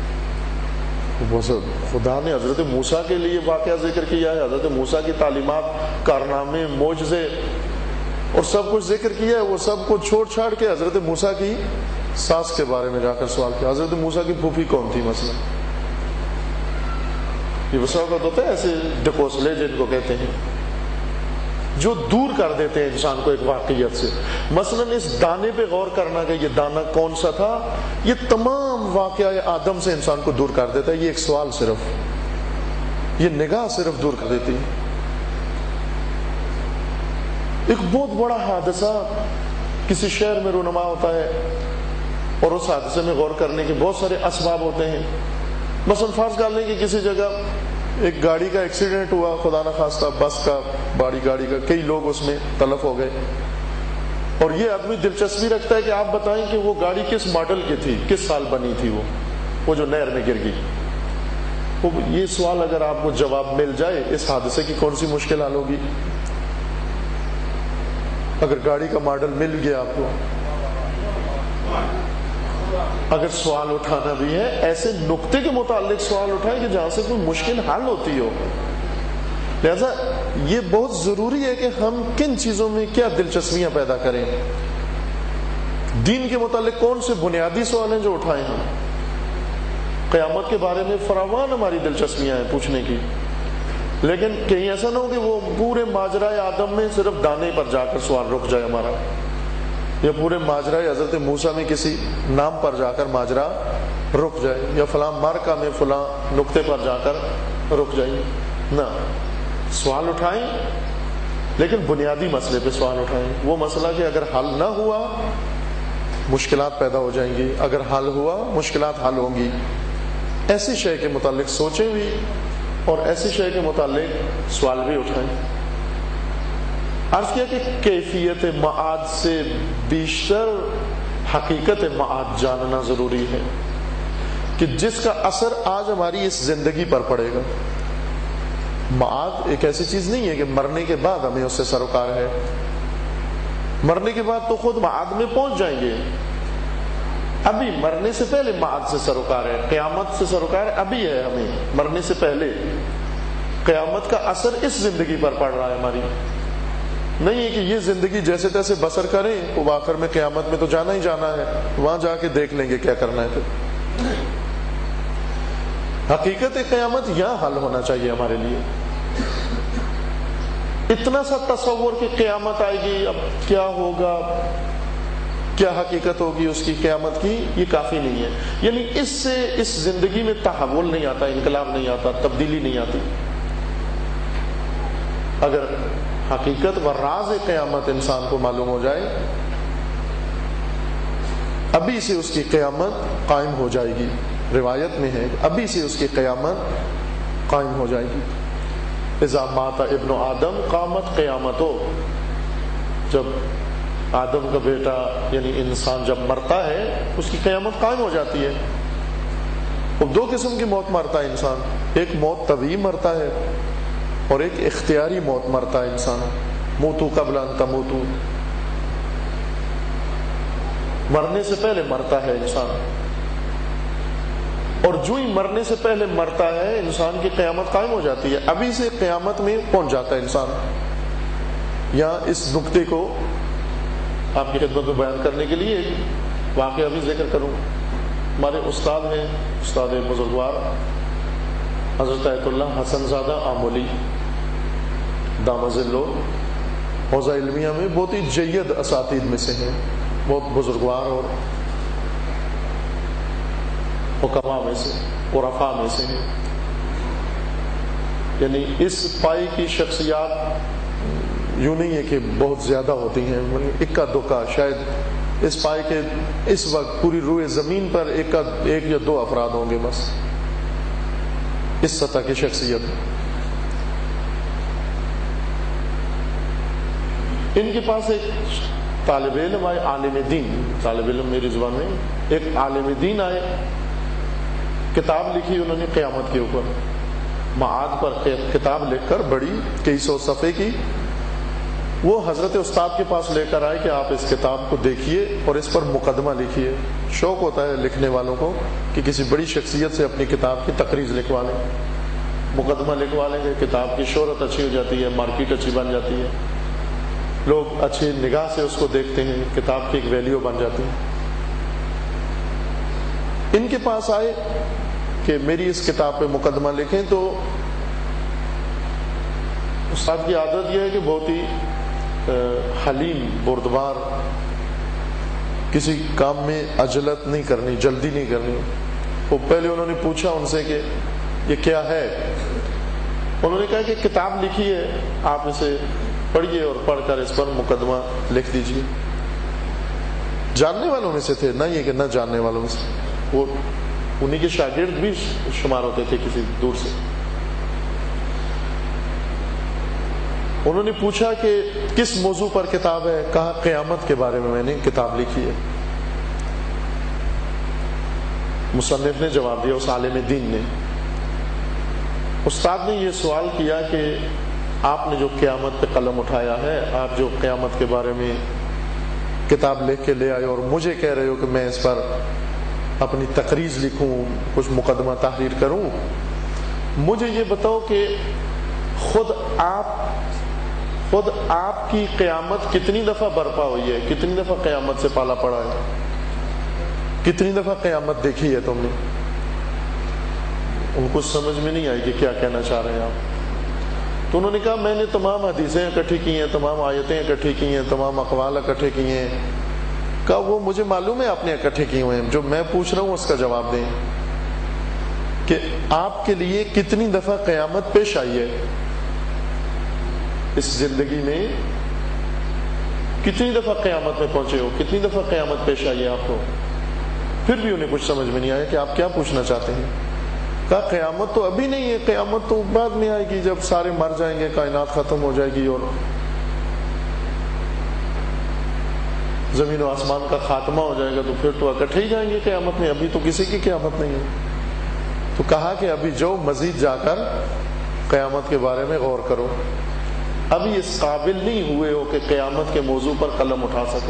خدا نے حضرت موسیٰ کے لیے واقعہ ذکر کیا ہے، حضرت موسیٰ کی تعلیمات، کارنامے، معجزے اور سب کچھ ذکر کیا ہے، وہ سب کو چھوڑ چھاڑ کے حضرت موسیٰ کی ساس کے بارے میں جا کر سوال کیا۔ حضرت موسیٰ کی پھوپھی کون تھی مثلا؟ یہ بسا اوقات ہوتا ہے ایسے ڈکوسلے جن کو کہتے ہیں، جو دور کر دیتے ہیں انسان کو ایک واقعیت سے۔ مثلا اس دانے پہ غور کرنا کہ یہ دانا کون سا تھا، یہ تمام واقعہ آدم سے انسان کو دور کر دیتا ہے۔ یہ ایک سوال صرف، یہ نگاہ صرف دور کر دیتی ہے۔ ایک بہت بڑا حادثہ کسی شہر میں رونما ہوتا ہے اور اس حادثے میں غور کرنے کے بہت سارے اسباب ہوتے ہیں۔ مثلا فرض کر لیں کہ کسی جگہ ایک گاڑی کا ایکسیڈنٹ ہوا، خدا نہ خواستہ بس کا، بڑی گاڑی کا، کئی لوگ اس میں تلف ہو گئے، اور یہ آدمی دلچسپی رکھتا ہے کہ آپ بتائیں کہ وہ گاڑی کس ماڈل کی تھی، کس سال بنی تھی، وہ وہ جو نہر میں گر گئی۔ یہ سوال اگر آپ کو جواب مل جائے، اس حادثے کی کون سی مشکل حل ہوگی؟ اگر گاڑی کا ماڈل مل گیا آپ کو، اگر سوال اٹھانا بھی ہے ایسے نقطے کے متعلق سوال اٹھائیں کہ جہاں سے کوئی مشکل حل ہوتی ہو۔ لہذا یہ بہت ضروری ہے کہ ہم کن چیزوں میں کیا دلچسپیاں پیدا کریں۔ دین کے متعلق کون سے بنیادی سوال ہیں جو اٹھائیں ہم؟ قیامت کے بارے میں فراوان ہماری دلچسپیاں ہیں پوچھنے کی، لیکن کہیں ایسا نہ ہو کہ وہ پورے ماجرائے آدم میں صرف دانے پر جا کر سوال رک جائے ہمارا، یا پورے ماجرا حضرت موسیٰ میں کسی نام پر جا کر ماجرا رک جائے، یا فلاں مارکا میں فلاں نقطے پر جا کر رک جائیں۔ نہ، سوال اٹھائیں لیکن بنیادی مسئلے پہ سوال اٹھائیں۔ وہ مسئلہ کہ اگر حل نہ ہوا مشکلات پیدا ہو جائیں گی، اگر حل ہوا مشکلات حل ہوں گی۔ ایسی شے کے متعلق سوچیں بھی اور ایسی شے کے متعلق سوال بھی اٹھائیں۔ عرض کیا کہ کیفیت معاد سے بیشتر حقیقت معاد جاننا ضروری ہے، کہ جس کا اثر آج ہماری اس زندگی پر پڑے گا۔ معاد ایک ایسی چیز نہیں ہے کہ مرنے کے بعد ہمیں اس سے سروکار ہے، مرنے کے بعد تو خود معاد میں پہنچ جائیں گے، ابھی مرنے سے پہلے معاد سے سروکار ہے، قیامت سے سروکار ابھی ہے ہمیں، مرنے سے پہلے۔ قیامت کا اثر اس زندگی پر پڑ رہا ہے ہماری، نہیں ہے کہ یہ زندگی جیسے تیسے بسر کریں وہ آخر میں قیامت میں تو جانا ہی جانا ہے، وہاں جا کے دیکھ لیں گے کیا کرنا ہے۔ پھر حقیقت قیامت یہاں حل ہونا چاہیے ہمارے لیے۔ اتنا سا تصور کہ قیامت آئے گی، اب کیا ہوگا، کیا حقیقت ہوگی اس کی قیامت کی، یہ کافی نہیں ہے۔ یعنی اس سے اس زندگی میں تحول نہیں آتا، انقلاب نہیں آتا، تبدیلی نہیں آتی۔ اگر حقیقت و راز قیامت انسان کو معلوم ہو جائے، ابھی سے اس کی قیامت قائم ہو جائے گی۔ روایت میں ہے ابھی سے اس کی قیامت قائم ہو جائے گی۔ اذا مات ابن آدم قامت قیامتو، جب آدم کا بیٹا یعنی انسان جب مرتا ہے اس کی قیامت قائم ہو جاتی ہے۔ اب دو قسم کی موت مرتا ہے انسان، ایک موت طبیعی مرتا ہے اور ایک اختیاری موت مرتا ہے انسان۔ موتو قبل ان تموتو، مرنے سے پہلے مرتا ہے انسان، اور جو ہی مرنے سے پہلے مرتا ہے انسان کی قیامت قائم ہو جاتی ہے، ابھی سے قیامت میں پہنچ جاتا ہے انسان۔ یہاں اس نقطے کو آپ کی خدمت میں بیان کرنے کے لیے ایک واقعہ بھی ذکر کروں۔ ہمارے استاد ہیں، استاد بزرگوار حضرت آیت اللہ حسن زادہ آمولی دامہ ذلہ، حوزہ علمیہ میں بہت ہی جید اساتید میں سے ہیں، بہت بزرگوار اور حکماء میں سے، عرفاء میں سے ہیں۔ یعنی اس پائی کی شخصیات یوں نہیں ہے کہ بہت زیادہ ہوتی ہیں، اکا دکا شاید اس پائے کے اس وقت پوری روئے زمین پر ایک ایک یا دو افراد ہوں گے بس اس سطح کی شخصیت. ان کے پاس ایک طالب علم آئے، عالم دین، طالب علم میری زبان میں ایک عالم دین آئے، کتاب لکھی انہوں نے قیامت کے اوپر، معاد پر کتاب لکھ کر بڑی کئی سو صفحے کی. وہ حضرت استاد کے پاس لے کر آئے کہ آپ اس کتاب کو دیکھیے اور اس پر مقدمہ لکھیے. شوق ہوتا ہے لکھنے والوں کو کہ کسی بڑی شخصیت سے اپنی کتاب کی تقریر لکھوا لیں، مقدمہ لکھوا لیں گے، کتاب کی شہرت اچھی ہو جاتی ہے، مارکیٹ اچھی بن جاتی ہے، لوگ اچھی نگاہ سے اس کو دیکھتے ہیں، کتاب کی ایک ویلیو بن جاتی ہے. ان کے پاس آئے کہ میری اس کتاب پہ مقدمہ لکھیں. تو استاد کی عادت یہ ہے کہ بہت ہی حلیم، بردبار، کسی کام میں عجلت نہیں کرنی، جلدی نہیں کرنی. وہ پہلے انہوں نے پوچھا ان سے کہ یہ کیا ہے. انہوں نے کہا کہ کتاب لکھی ہے، آپ اسے پڑھیے اور پڑھ کر اس پر مقدمہ لکھ دیجیے. جاننے والوں میں سے تھے، نہ یہ کہ نہ جاننے والوں میں سے، وہ انہی کے شاگرد بھی شمار ہوتے تھے کسی دور سے. انہوں نے پوچھا کہ کس موضوع پر کتاب ہے؟ کہا قیامت کے بارے میں میں نے کتاب لکھی ہے. مصنف نے جواب دیا، اس عالم دین نے. استاد نے یہ سوال کیا کہ آپ نے جو قیامت پہ قلم اٹھایا ہے، آپ جو قیامت کے بارے میں کتاب لکھ کے لے آئے اور مجھے کہہ رہے ہو کہ میں اس پر اپنی تقریر لکھوں، کچھ مقدمہ تحریر کروں، مجھے یہ بتاؤ کہ خود آپ خود آپ کی قیامت کتنی دفعہ برپا ہوئی ہے، کتنی دفعہ قیامت سے پالا پڑا ہے، کتنی دفعہ قیامت دیکھی ہے تم نے؟ ان کو سمجھ میں نہیں آئی کہ کیا کہنا چاہ رہے ہیں آپ. تو انہوں نے کہا میں نے تمام حدیثیں اکٹھی کی ہیں، تمام آیتیں اکٹھی کی ہیں، تمام اقوال اکٹھے کیے ہیں. کہا وہ مجھے معلوم ہے آپ نے اکٹھے کیے ہوئے ہیں، جو میں پوچھ رہا ہوں اس کا جواب دیں کہ آپ کے لیے کتنی دفعہ قیامت پیش آئی ہے اس زندگی میں، کتنی دفعہ قیامت میں پہنچے ہو، کتنی دفعہ قیامت پیش آئی ہے آپ کو. پھر بھی انہیں کچھ سمجھ میں نہیں آیا کہ آپ کیا پوچھنا چاہتے ہیں. کہا قیامت تو ابھی نہیں ہے، قیامت تو بعد میں آئے گی، جب سارے مر جائیں گے، کائنات ختم ہو جائے گی اور زمین و آسمان کا خاتمہ ہو جائے گا، تو پھر تو اکٹھے ہی جائیں گے قیامت میں، ابھی تو کسی کی قیامت نہیں ہے. تو کہا کہ ابھی جو مزید جا کر قیامت کے بارے میں غور کرو، ابھی اس قابل نہیں ہوئے ہو کہ قیامت کے موضوع پر قلم اٹھا سکو.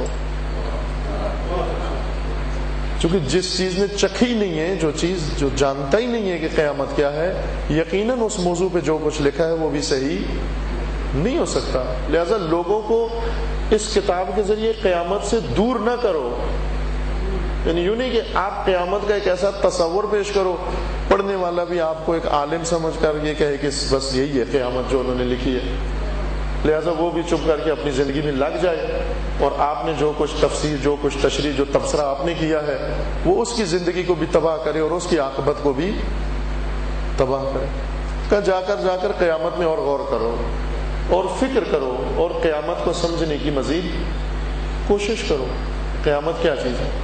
چونکہ جس چیز نے چکھی نہیں ہے، جو چیز جو جانتا ہی نہیں ہے کہ قیامت کیا ہے، یقیناً اس موضوع پہ جو کچھ لکھا ہے وہ بھی صحیح نہیں ہو سکتا. لہذا لوگوں کو اس کتاب کے ذریعے قیامت سے دور نہ کرو. یعنی یوں نہیں کہ آپ قیامت کا ایک ایسا تصور پیش کرو، پڑھنے والا بھی آپ کو ایک عالم سمجھ کر یہ کہے کہ بس یہی ہے قیامت جو انہوں نے لکھی ہے، لہذا وہ بھی چپ کر کے اپنی زندگی میں لگ جائے اور آپ نے جو کچھ تفسیر، جو کچھ تشریح، جو تبصرہ آپ نے کیا ہے وہ اس کی زندگی کو بھی تباہ کرے اور اس کی عاقبت کو بھی تباہ کرے. کہ جا کر جا کر قیامت میں اور غور کرو اور فکر کرو اور قیامت کو سمجھنے کی مزید کوشش کرو. قیامت کیا چیز ہے،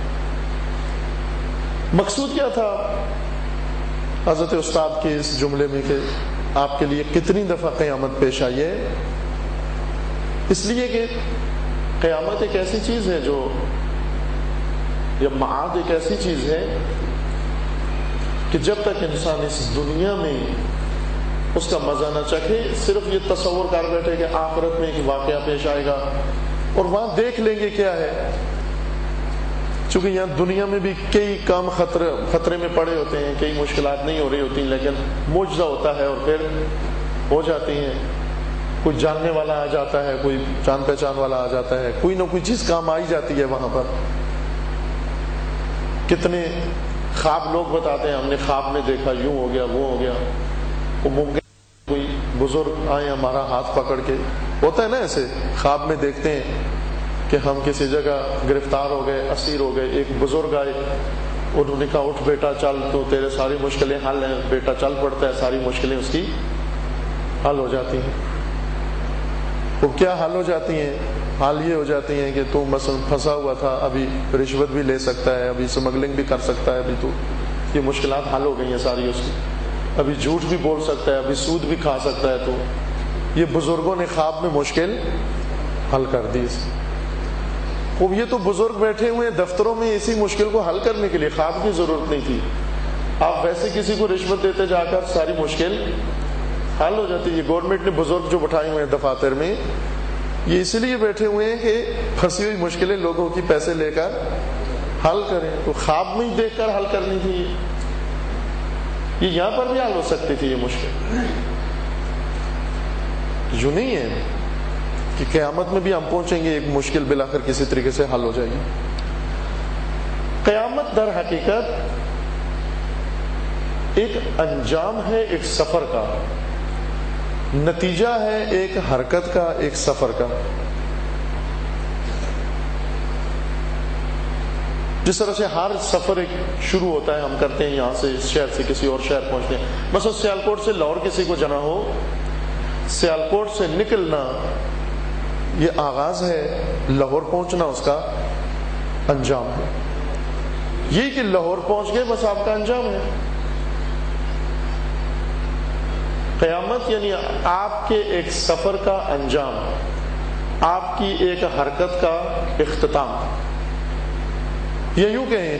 مقصود کیا تھا حضرت استاد کے اس جملے میں کہ آپ کے لیے کتنی دفعہ قیامت پیش آئی ہے؟ اس لیے کہ قیامت ایک ایسی چیز ہے جو، یا معاد ایک ایسی چیز ہے کہ جب تک انسان اس دنیا میں اس کا مزہ نہ چکھے، صرف یہ تصور کر بیٹھے کہ آخرت میں ایک واقعہ پیش آئے گا اور وہاں دیکھ لیں گے کیا ہے. چونکہ یہاں دنیا میں بھی کئی کام خطرے خطرے میں پڑے ہوتے ہیں، کئی مشکلات نہیں ہو رہی ہوتی، لیکن معجزہ ہوتا ہے اور پھر ہو جاتی ہیں. کوئی جاننے والا آ جاتا ہے، کوئی جان پہچان والا آ جاتا ہے، کوئی نہ کوئی چیز کام آئی جاتی ہے وہاں پر. کتنے خواب لوگ بتاتے ہیں، ہم نے خواب میں دیکھا، یوں ہو گیا، وہ ہو گیا. وہ ممکن کوئی بزرگ آئے ہمارا ہاتھ پکڑ کے، ہوتا ہے نا ایسے، خواب میں دیکھتے ہیں کہ ہم کسی جگہ گرفتار ہو گئے، اسیر ہو گئے، ایک بزرگ آئے، انہوں نے کہا اٹھ بیٹا چل، تو تیرے ساری مشکلیں حل ہیں. بیٹا چل پڑتا ہے، ساری مشکلیں اس کی حل ہو جاتی ہیں. وہ کیا حل ہو جاتی ہیں؟ حال یہ ہو جاتی ہیں کہ تو مثلا پھنسا ہوا تھا، ابھی رشوت بھی لے سکتا ہے، ابھی اسمگلنگ بھی کر سکتا ہے، ابھی تو یہ مشکلات حل ہو گئی ہیں ساری اس کی، ابھی جھوٹ بھی بول سکتا ہے، ابھی سود بھی کھا سکتا ہے. تو یہ بزرگوں نے خواب میں مشکل حل کر دی. خوب یہ تو بزرگ بیٹھے ہوئے ہیں دفتروں میں اسی مشکل کو حل کرنے کے لیے، خواب کی ضرورت نہیں تھی. آپ ویسے کسی کو رشوت دیتے جا کر ساری مشکل حل ہو جاتی ہے. یہ گورنمنٹ نے بزرگ جو بٹھائے ہوئے ہیں دفاتر میں، یہ اسی لیے بیٹھے ہوئے ہیں کہ پھنسی ہوئی مشکلیں لوگوں کی پیسے لے کر حل کریں. تو خواب میں ہی دیکھ کر حل کرنی تھی. یہ یہاں پر بھی حل ہو سکتی تھی یہ مشکل. یوں نہیں ہے کہ قیامت میں بھی ہم پہنچیں گے ایک مشکل بالآخر کسی طریقے سے حل ہو جائے گی. قیامت در حقیقت ایک انجام ہے ایک سفر کا، نتیجہ ہے ایک حرکت کا، ایک سفر کا. جس طرح سے ہر سفر ایک شروع ہوتا ہے، ہم کرتے ہیں یہاں سے اس شہر سے کسی اور شہر پہنچتے ہیں. مثلا سیالکوٹ سے لاہور کسی کو جانا ہو، سیالکوٹ سے نکلنا یہ آغاز ہے، لاہور پہنچنا اس کا انجام ہے. یہ کہ لاہور پہنچ گئے بس آپ کا انجام ہے. قیامت یعنی آپ کے ایک سفر کا انجام، آپ کی ایک حرکت کا اختتام. یا یوں کہیں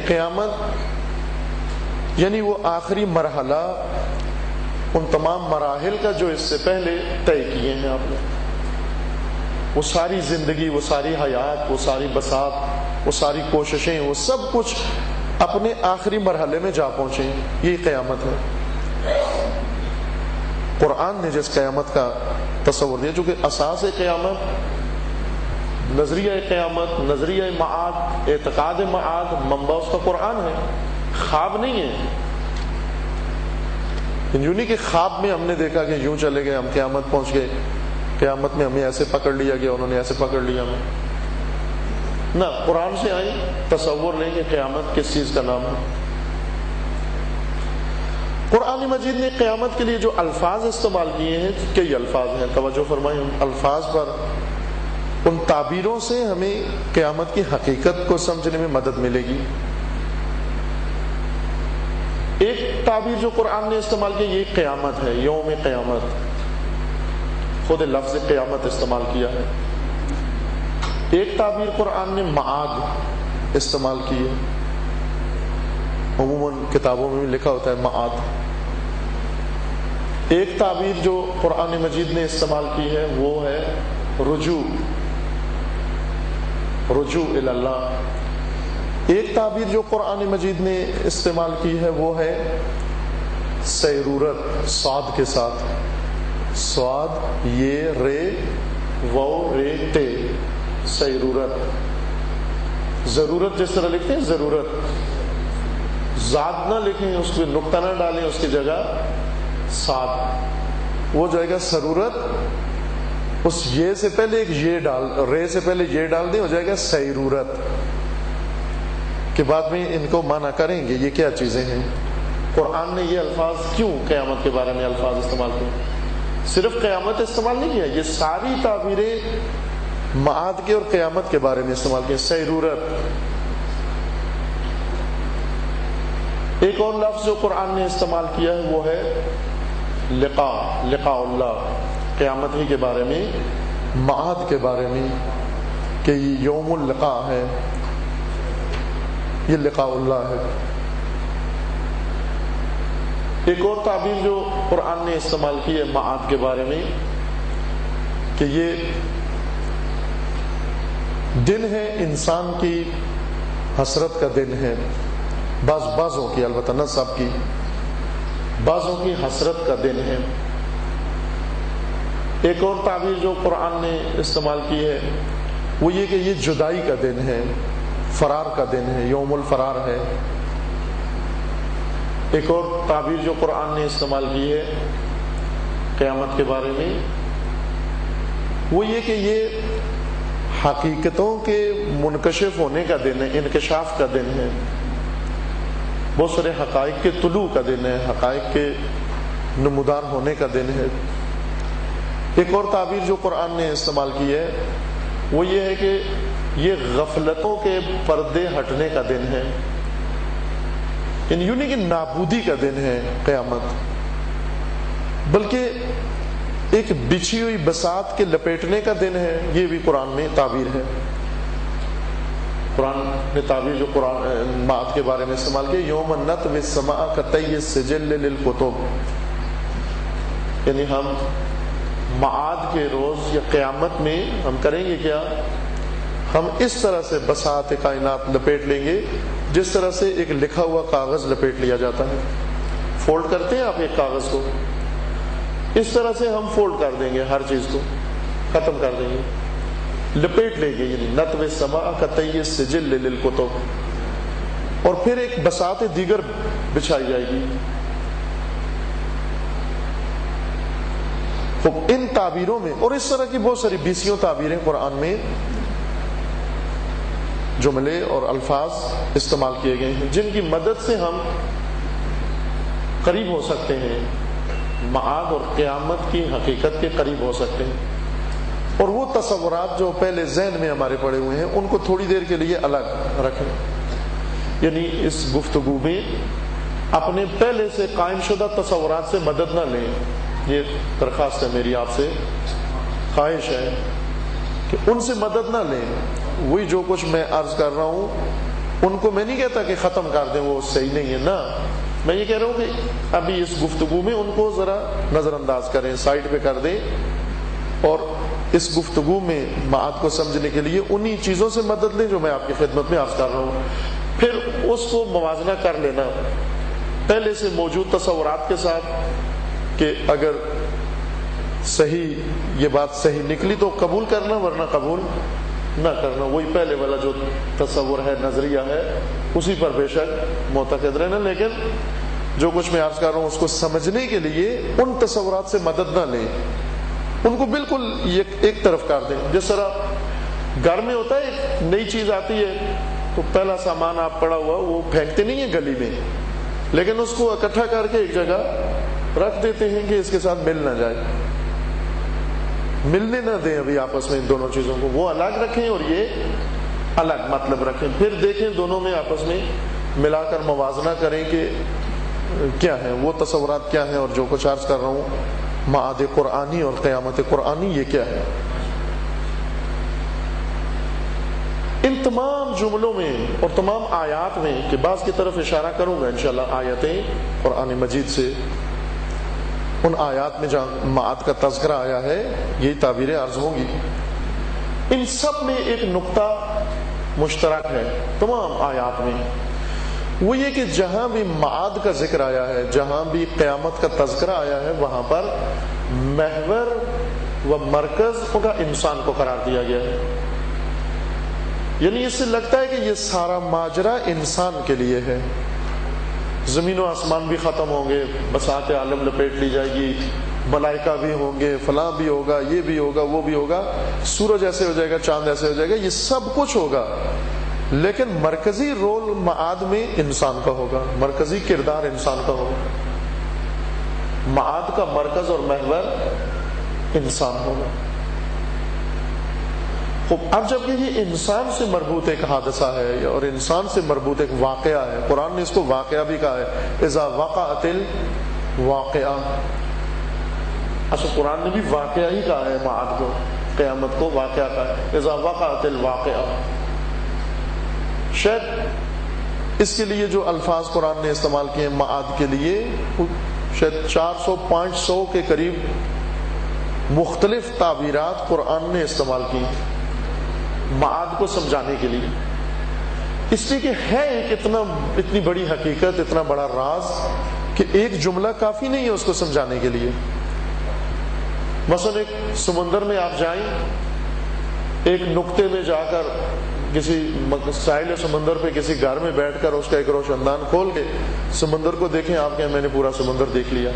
قیامت یعنی وہ آخری مرحلہ ان تمام مراحل کا جو اس سے پہلے طے کیے ہیں آپ نے. وہ ساری زندگی، وہ ساری حیات، وہ ساری بساط، وہ ساری کوششیں، وہ سب کچھ اپنے آخری مرحلے میں جا پہنچے. یہ قیامت ہے. قرآن نے جس قیامت کا تصور دیا، چونکہ اساس قیامت، نظریہ قیامت، نظریہ معاد، اعتقاد معاد، منبع اس کا قرآن ہے، خواب نہیں ہے. یوں نہیں کہ خواب میں ہم نے دیکھا کہ یوں چلے گئے ہم قیامت پہنچ گئے، قیامت میں ہمیں ایسے پکڑ لیا گیا، انہوں نے ایسے پکڑ لیا ہمیں. نہ، قرآن سے آئی تصور لیں کہ قیامت کس چیز کا نام ہے. قرآن مجید نے قیامت کے لیے جو الفاظ استعمال کیے ہیں، کئی الفاظ ہیں، توجہ فرمائیں. ان الفاظ پر، ان تعبیروں سے ہمیں قیامت کی حقیقت کو سمجھنے میں مدد ملے گی. ایک تعبیر جو قرآن نے استعمال کی یہ قیامت ہے، یوم قیامت. خود لفظ قیامت استعمال کیا ہے. ایک تعبیر قرآن نے معاد استعمال کی ہے. عموماً کتابوں میں بھی لکھا ہوتا ہے معاد. ایک تعبیر جو قرآن مجید نے استعمال کی ہے وہ ہے رجوع، رجوع الی اللہ. ایک تعبیر جو قرآن مجید نے استعمال کی ہے وہ ہے سیرورت، صاد کے ساتھ، صاد یہ رے و رے تے، سیرورت. ضرورت جس طرح لکھتے ہیں ضرورت، زاد نہ لکھیں، اس پہ نقطہ نہ ڈالیں، اس کی جگہ صاد. وہ جو ہے گا سرورت، اس یہ سے پہلے ایک یہ ڈال، رے سے پہلے یہ ڈال دیں، ہو جائے گا سیرورت. کہ بعد میں ان کو معنی کریں گے یہ کیا چیزیں ہیں. قرآن نے یہ الفاظ کیوں قیامت کے بارے میں الفاظ استعمال کیے؟ صرف قیامت استعمال نہیں کیا، یہ ساری تعبیریں معاد کے اور قیامت کے بارے میں استعمال کی. سیرورت. ایک اور لفظ جو قرآن نے استعمال کیا ہے وہ ہے لقاء، لقاء اللہ. قیامت ہی کے بارے میں، معاد کے بارے میں کہ یہ یوم اللقاء ہے، یہ لقاء اللہ ہے. ایک اور تعبیر جو قرآن نے استعمال کی ہے معاد کے بارے میں کہ یہ دن ہے انسان کی حسرت کا دن ہے. بعض بعضوں کی، البتہ نہ سب کی، بعضوں کی حسرت کا دن ہے. ایک اور تعبیر جو قرآن نے استعمال کی ہے وہ یہ کہ یہ جدائی کا دن ہے، فرار کا دن ہے، یوم الفرار ہے. ایک اور تعبیر جو قرآن نے استعمال کی ہے قیامت کے بارے میں وہ یہ کہ یہ حقیقتوں کے منکشف ہونے کا دن ہے، انکشاف کا دن ہے. بہت سارے حقائق کے طلوع کا دن ہے، حقائق کے نمودار ہونے کا دن ہے. ایک اور تعبیر جو قرآن نے استعمال کی ہے وہ یہ ہے کہ یہ غفلتوں کے پردے ہٹنے کا دن ہے، یعنی یوں نہیں کہ نابودی کا دن ہے قیامت، بلکہ ایک بچھی ہوئی بساط کے لپیٹنے کا دن ہے، یہ بھی قرآن میں تعبیر ہے۔ قرآن نے تعبیر جو قرآن معاد کے بارے میں استعمال کی، یوم نطوی السماء کطی السجل للکتب، یعنی ہم معاد کے روز یا قیامت میں ہم کریں گے کیا، ہم اس طرح سے بساط کائنات لپیٹ لیں گے جس طرح سے ایک لکھا ہوا کاغذ لپیٹ لیا جاتا ہے۔ فولڈ کرتے ہیں آپ ایک کاغذ کو، اس طرح سے ہم فولڈ کر دیں گے، ہر چیز کو ختم کر دیں گے، لپیٹ لیں گے، یعنی نطوی السماء کطی السجل للکتب، اور پھر ایک بساط دیگر بچھائی جائے گی۔ ان تعبیروں میں اور اس طرح کی بہت ساری بیسیوں تعبیریں قرآن میں جملے اور الفاظ استعمال کیے گئے ہیں جن کی مدد سے ہم قریب ہو سکتے ہیں، معاد اور قیامت کی حقیقت کے قریب ہو سکتے ہیں، اور وہ تصورات جو پہلے ذہن میں ہمارے پڑے ہوئے ہیں ان کو تھوڑی دیر کے لیے الگ رکھیں، یعنی اس گفتگو میں اپنے پہلے سے قائم شدہ تصورات سے مدد نہ لیں۔ یہ درخواست ہے میری آپ سے، خواہش ہے کہ ان سے مدد نہ لیں، وہی جو کچھ میں عرض کر رہا ہوں ان کو میں نہیں کہتا کہ ختم کر دیں، وہ صحیح نہیں ہے، نہ، میں یہ کہہ رہا ہوں کہ ابھی اس گفتگو میں ان کو ذرا نظر انداز کریں، سائڈ پہ کر دیں، اور اس گفتگو میں معاد کو سمجھنے کے لیے انہی چیزوں سے مدد لیں جو میں آپ کی خدمت میں عرض کر رہا ہوں، پھر اس کو موازنہ کر لینا پہلے سے موجود تصورات کے ساتھ کہ اگر صحیح یہ بات صحیح نکلی تو قبول کرنا، ورنہ قبول نہ کرنا، وہی پہلے والا جو تصور ہے، نظریہ ہے، اسی پر بے شک معتقد رہنا، لیکن جو کچھ میں عرض کر رہا ہوں اس کو سمجھنے کے لیے ان تصورات سے مدد نہ لیں، ان کو بالکل ایک طرف کر دیں۔ جس طرح گھر میں ہوتا ہے ایک نئی چیز آتی ہے تو پہلا سامان آپ پڑا ہوا وہ پھینکتے نہیں ہیں گلی میں، لیکن اس کو اکٹھا کر کے ایک جگہ رکھ دیتے ہیں کہ اس کے ساتھ مل نہ جائے، ملنے نہ دیں ابھی آپس میں ان دونوں چیزوں کو، وہ الگ رکھیں اور یہ الگ مطلب رکھیں، پھر دیکھیں دونوں میں آپس میں ملا کر موازنہ کریں کہ کیا ہے وہ تصورات کیا ہیں، اور جو کچھ عرض کر رہا ہوں معاد قرآنی اور قیامت قرآنی یہ کیا ہے۔ ان تمام جملوں میں اور تمام آیات میں کہ بعض کی طرف اشارہ کروں گا انشاءاللہ، آیتیں قرآن مجید سے، ان آیات میں جہاں معاد کا تذکرہ آیا ہے یہی تعبیریں عرض ہوں گی، ان سب میں ایک نقطہ مشترک ہے تمام آیات میں، وہ یہ کہ جہاں بھی معاد کا ذکر آیا ہے، جہاں بھی قیامت کا تذکرہ آیا ہے، وہاں پر محور و مرکز کا انسان کو قرار دیا گیا ہے، یعنی اس سے لگتا ہے کہ یہ سارا ماجرا انسان کے لیے ہے، زمین و آسمان بھی ختم ہوں گے، بساط عالم لپیٹ لی جائے گی، ملائکہ بھی ہوں گے، فلاں بھی ہوگا، یہ بھی ہوگا، وہ بھی ہوگا، سورج ایسے ہو جائے گا، چاند ایسے ہو جائے گا، یہ سب کچھ ہوگا، لیکن مرکزی رول معاد میں انسان کا ہوگا، مرکزی کردار انسان کا ہوگا، معاد کا مرکز اور محور انسان ہوگا۔ اب جب یہ انسان سے مربوط ایک حادثہ ہے اور انسان سے مربوط ایک واقعہ ہے، قرآن نے اس کو واقعہ بھی کہا ہے، اذا وقعت الواقعہ، اصل قرآن نے بھی واقعہ ہی کہا ہے، معاد کو، قیامت کو واقعہ کہا ہے، اذا وقعت الواقعہ۔ شاید اس کے لیے جو الفاظ قرآن نے استعمال کیے ہیں معاد کے لیے، شاید چار سو پانچ سو کے قریب مختلف تعبیرات قرآن نے استعمال کی معاد کو سمجھانے کے لیے، اس لیے کہ ہے ایک اتنا اتنی بڑی حقیقت، اتنا بڑا راز کہ ایک جملہ کافی نہیں ہے اس کو سمجھانے کے لیے۔ مثلا ایک سمندر میں آپ جائیں، ایک نقطے میں جا کر کسی ساحل سمندر پہ کسی گھر میں بیٹھ کر اس کا ایک روشن دان کھول کے سمندر کو دیکھیں، آپ کہیں میں نے پورا سمندر دیکھ لیا۔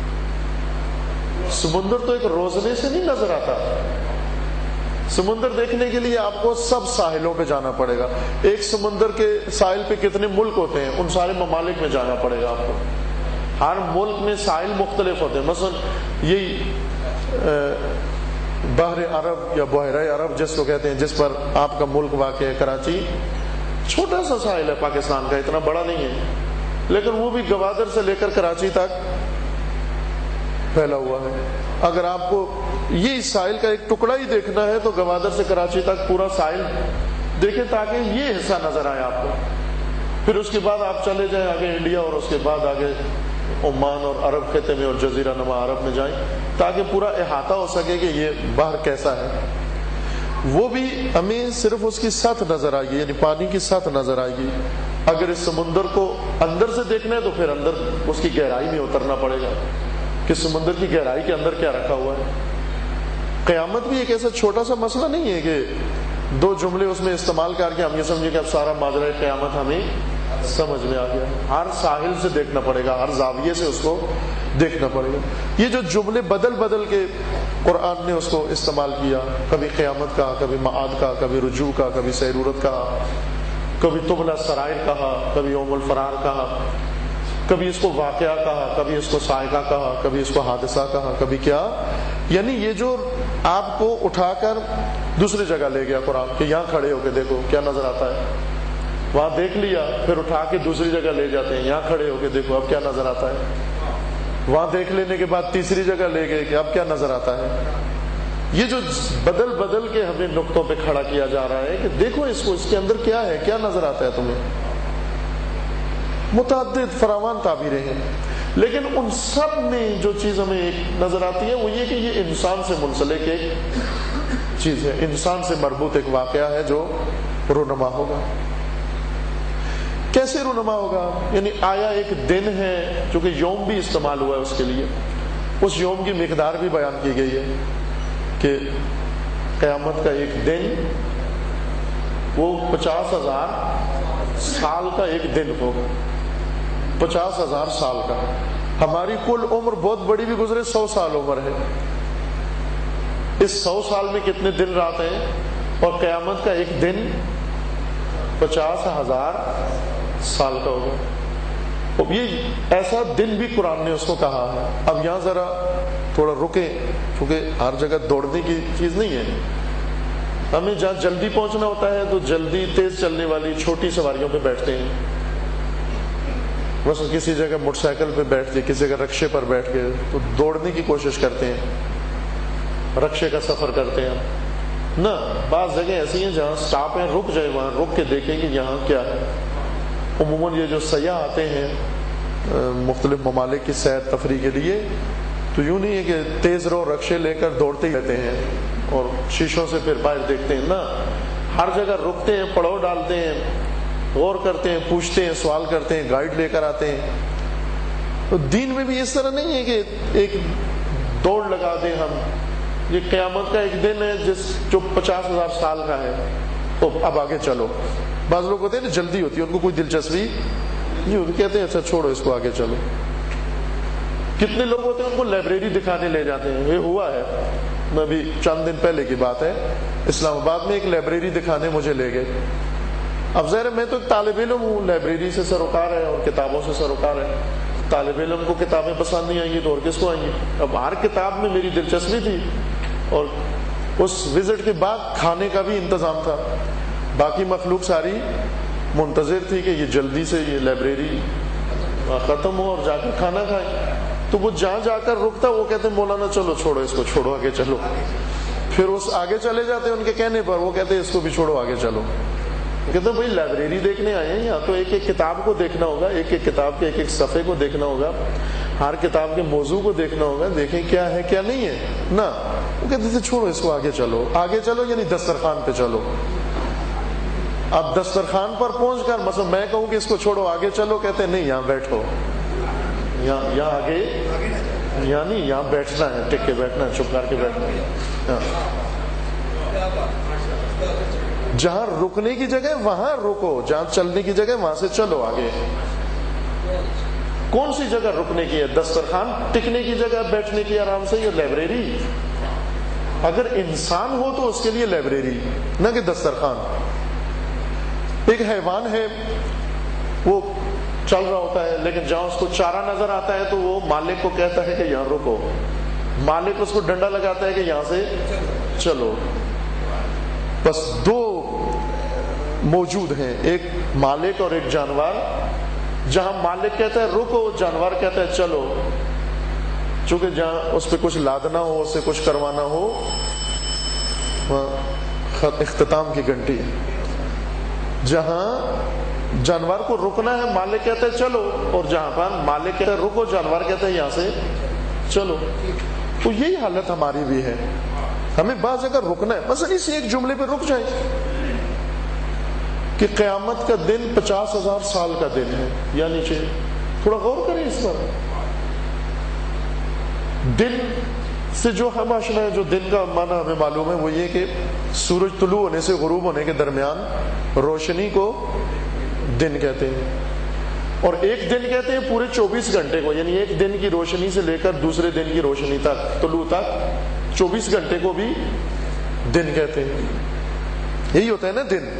سمندر تو ایک روزنے سے نہیں نظر آتا، سمندر دیکھنے کے لیے آپ کو سب ساحلوں پہ جانا پڑے گا، ایک سمندر کے ساحل پہ کتنے ملک ہوتے ہیں، ان سارے ممالک میں جانا پڑے گا آپ کو، ہر ملک میں ساحل مختلف ہوتے ہیں۔ مثلا یہی بحر عرب یا بحیرہ عرب جس کو کہتے ہیں، جس پر آپ کا ملک واقع ہے کراچی، چھوٹا سا ساحل ہے پاکستان کا، اتنا بڑا نہیں ہے، لیکن وہ بھی گوادر سے لے کر کراچی تک پھیلا ہوا ہے۔ اگر آپ کو یہ ساحل کا ایک ٹکڑا ہی دیکھنا ہے تو گوادر سے کراچی تک پورا ساحل دیکھیں تاکہ یہ حصہ نظر آئے آپ کو، پھر اس کے بعد آپ چلے جائیں آگے انڈیا، اور اس کے بعد آگے عمان اور عرب خطے میں اور جزیرہ نما عرب میں جائیں تاکہ پورا احاطہ ہو سکے کہ یہ بحر کیسا ہے۔ وہ بھی ہمیں صرف اس کی سطح نظر آئے گی، یعنی پانی کی سطح نظر آئے گی۔ اگر اس سمندر کو اندر سے دیکھنا ہے تو پھر اندر اس کی گہرائی میں اترنا پڑے گا کہ سمندر کی گہرائی کے اندر کیا رکھا ہوا ہے۔ قیامت بھی ایک ایسا چھوٹا سا مسئلہ نہیں ہے کہ دو جملے اس میں استعمال کر کے ہم یہ سمجھیں کہ اب سارا ماجرا قیامت ہمیں سمجھ میں آ گیا۔ ہر ساحل سے دیکھنا پڑے گا، ہر زاویے سے اس کو دیکھنا پڑے گا۔ یہ جو جملے بدل بدل کے قرآن نے اس کو استعمال کیا، کبھی قیامت کا، کبھی معاد کا، کبھی رجوع کا، کبھی سیرورت کا، کبھی تبلا سرائر کہا، کبھی یوم الفرار کہا، کبھی اس کو واقعہ کہا، کبھی اس کو صاعقہ کہا، کبھی اس کو حادثہ کہا، کبھی کیا، یعنی یہ جو آپ کو اٹھا کر دوسری جگہ لے گیا قرآن کہ یہاں کھڑے ہو کے دیکھو کیا نظر آتا ہے، وہاں دیکھ لیا، پھر اٹھا کے دوسری جگہ لے جاتے ہیں، یہاں کھڑے ہو کے دیکھو اب کیا نظر آتا ہے، وہاں دیکھ لینے کے بعد تیسری جگہ لے گئے کہ اب کیا نظر آتا ہے۔ یہ جو بدل بدل کے ہمیں نقطوں پہ کھڑا کیا جا رہا ہے کہ دیکھو اس کو، اس کے اندر کیا ہے، کیا نظر آتا ہے تمہیں۔ متعدد فراوان تعبیریں ہیں، لیکن ان سب میں جو چیز ہمیں ایک نظر آتی ہے وہ یہ کہ یہ انسان سے منسلک ایک چیز ہے، انسان سے مربوط ایک واقعہ ہے جو رونما ہوگا۔ کیسے رونما ہوگا؟ یعنی آیا ایک دن ہے، چونکہ یوم بھی استعمال ہوا ہے اس کے لیے، اس یوم کی مقدار بھی بیان کی گئی ہے کہ قیامت کا ایک دن وہ پچاس ہزار سال کا ایک دن ہوگا، پچاس ہزار سال کا۔ ہماری کل عمر بہت بڑی بھی گزرے، سو سال عمر ہے، اس سو سال میں کتنے دن رات ہیں، اور قیامت کا ایک دن پچاس ہزار سال کا ہوگا۔ اب یہ ایسا دن بھی قرآن نے اس کو کہا ہے۔ اب یہاں ذرا تھوڑا رکیں، کیونکہ ہر جگہ دوڑنے کی چیز نہیں ہے، ہمیں جہاں جلدی پہنچنا ہوتا ہے تو جلدی تیز چلنے والی چھوٹی سواریوں پہ بیٹھتے ہیں، بس کسی جگہ موٹر سائیکل پہ بیٹھ کے، کسی جگہ رکشے پر بیٹھ کے تو دوڑنے کی کوشش کرتے ہیں، رکشے کا سفر کرتے ہیں نہ۔ بعض جگہ ایسی ہیں جہاں سٹاپ ہیں، رک جائے، وہاں رک کے دیکھیں کہ یہاں کیا ہے۔ عموماً یہ جو سیاح آتے ہیں مختلف ممالک کی سیر تفریح کے لیے تو یوں نہیں ہے کہ تیز رو رکشے لے کر دوڑتے ہی رہتے ہیں اور شیشوں سے پھر باہر دیکھتے ہیں، نہ، ہر جگہ رکتے ہیں، پڑاؤ ڈالتے ہیں، غور کرتے ہیں، پوچھتے ہیں، سوال کرتے ہیں، گائیڈ لے کر آتے ہیں۔ تو دین میں بھی اس طرح نہیں ہے کہ ایک دوڑ لگا دیں ہم، یہ قیامت کا ایک دن ہے جس جو پچاس ہزار سال کا ہے، تو اب آگے چلو۔ بعض لوگ ہوتے ہیں نا جلدی ہوتی ہے، ان کو کوئی دلچسپی نہیں ہوتی، کہتے ہیں اچھا چھوڑو اس کو، آگے چلو۔ کتنے لوگ ہوتے ہیں ان کو لائبریری دکھانے لے جاتے ہیں، یہ ہوا ہے، میں بھی چند دن پہلے کی بات ہے، اسلام آباد میں ایک لائبریری دکھانے مجھے لے گئے۔ اب ظاہر میں تو ایک طالب علم ہوں، لائبریری سے سروکار ہے اور کتابوں سے سروکار ہے، طالب علم کو کتابیں پسند نہیں آئیں گی تو اور کس کو آئیں گی؟ اب ہر کتاب میں میری دلچسپی تھی، اور اس وزٹ کے بعد کھانے کا بھی انتظام تھا، باقی مخلوق ساری منتظر تھی کہ یہ جلدی سے یہ لائبریری ختم ہو اور جا کر کھانا کھائیں۔ تو وہ جہاں جا کر رکتا وہ کہتے ہیں مولانا چلو چھوڑو اس کو، چھوڑو آگے چلو، پھر اس آگے چلے جاتے ان کے کہنے پر، وہ کہتے ہیں اس کو بھی چھوڑو آگے چلو۔ کہتے ہیں بھائی لائبریری دیکھنے آئے ہیں، یہاں تو ایک ایک کتاب کو دیکھنا ہوگا، ایک ایک کتاب کے ایک ایک صفحے کو دیکھنا ہوگا، ہر کتاب کے موضوع کو دیکھنا ہوگا، دیکھیں کیا ہے کیا نہیں ہے نا۔ وہ کہتے تھے چھوڑو اس کو آگے چلو، آگے چلو یعنی دسترخوان پہ چلو۔ اب دسترخوان پر پہنچ کر مثلا میں کہوں کہ اس کو چھوڑو آگے چلو، کہتے ہیں نہیں یہاں بیٹھو، یہاں یہاں آگے یہاں نہیں، یہاں بیٹھنا ہے، ٹک کے بیٹھنا ہے، چپ کر کے بیٹھنا ہے۔ جہاں رکنے کی جگہ وہاں رکو، جہاں چلنے کی جگہ وہاں سے چلو آگے۔ کون سی جگہ رکنے کی ہے؟ دسترخوان ٹکنے کی جگہ، بیٹھنے کی آرام سے، یا لائبریری؟ اگر انسان ہو تو اس کے لیے لائبریری، نہ کہ دسترخوان۔ ایک حیوان ہے وہ چل رہا ہوتا ہے، لیکن جہاں اس کو چارہ نظر آتا ہے تو وہ مالک کو کہتا ہے کہ یہاں رکو، مالک اس کو ڈنڈا لگاتا ہے کہ یہاں سے چلو. بس دو موجود ہیں، ایک مالک اور ایک جانور. جہاں مالک کہتا ہے رکو، جانور کہتا ہے چلو. چونکہ جہاں اس پہ کچھ لادنا ہو، اس سے کچھ کروانا ہو، وہاں اختتام کی گھنٹی ہے. جہاں جانور کو رکنا ہے مالک کہتا ہے چلو، اور جہاں پر مالک کہتا ہے رکو، جانور کہتا ہے یہاں سے چلو. تو یہی حالت ہماری بھی ہے. ہمیں بعض اگر رکنا ہے، مثلا اسی ایک جملے پہ رک جائیں کہ قیامت کا دن پچاس ہزار سال کا دن ہے یا نیچے، تھوڑا غور کریں اس پر. دن سے جو ہم آشنا ہے، جو دن کا معنی ہمیں معلوم ہے وہ یہ کہ سورج طلوع ہونے سے غروب ہونے کے درمیان روشنی کو دن کہتے ہیں. اور ایک دن کہتے ہیں پورے چوبیس گھنٹے کو، یعنی ایک دن کی روشنی سے لے کر دوسرے دن کی روشنی تک، طلوع تک چوبیس گھنٹے کو بھی دن کہتے ہیں. یہی ہوتا ہے نا دن،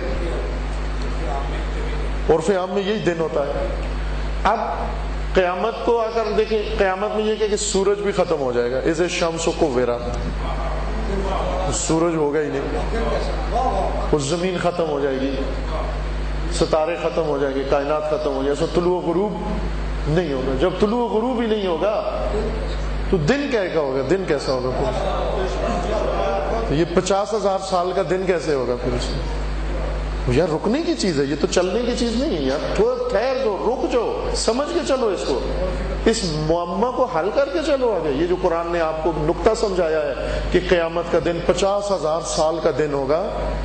عرف عام میں یہی دن ہوتا ہے. اب قیامت کو آ کر دیکھیں، قیامت میں یہ کہ, کہ سورج بھی ختم ہو جائے گا. اذا الشمس کورت، سورج ہوگا ہی نہیں، اور زمین ختم ہو جائے گی، ستارے ختم ہو جائیں گے، کائنات ختم ہو جائے گی. سو طلوع غروب نہیں ہوگا. جب طلوع غروب ہی نہیں ہوگا تو دن کیا کا ہوگا؟ دن کیسا ہوگا پھر؟ یہ پچاس ہزار سال کا دن کیسے ہوگا پھر اس میں؟ یار رکنے کی چیز ہے یہ، تو چلنے کی چیز نہیں ہے یار. تھوڑا ٹھہر جو، رک جو، سمجھ کے چلو اس کو، اس معمہ کو حل کر کے چلو آگے. یہ جو قرآن نے آپ کو نقطہ سمجھایا ہے کہ قیامت کا دن پچاس ہزار سال کا دن ہوگا،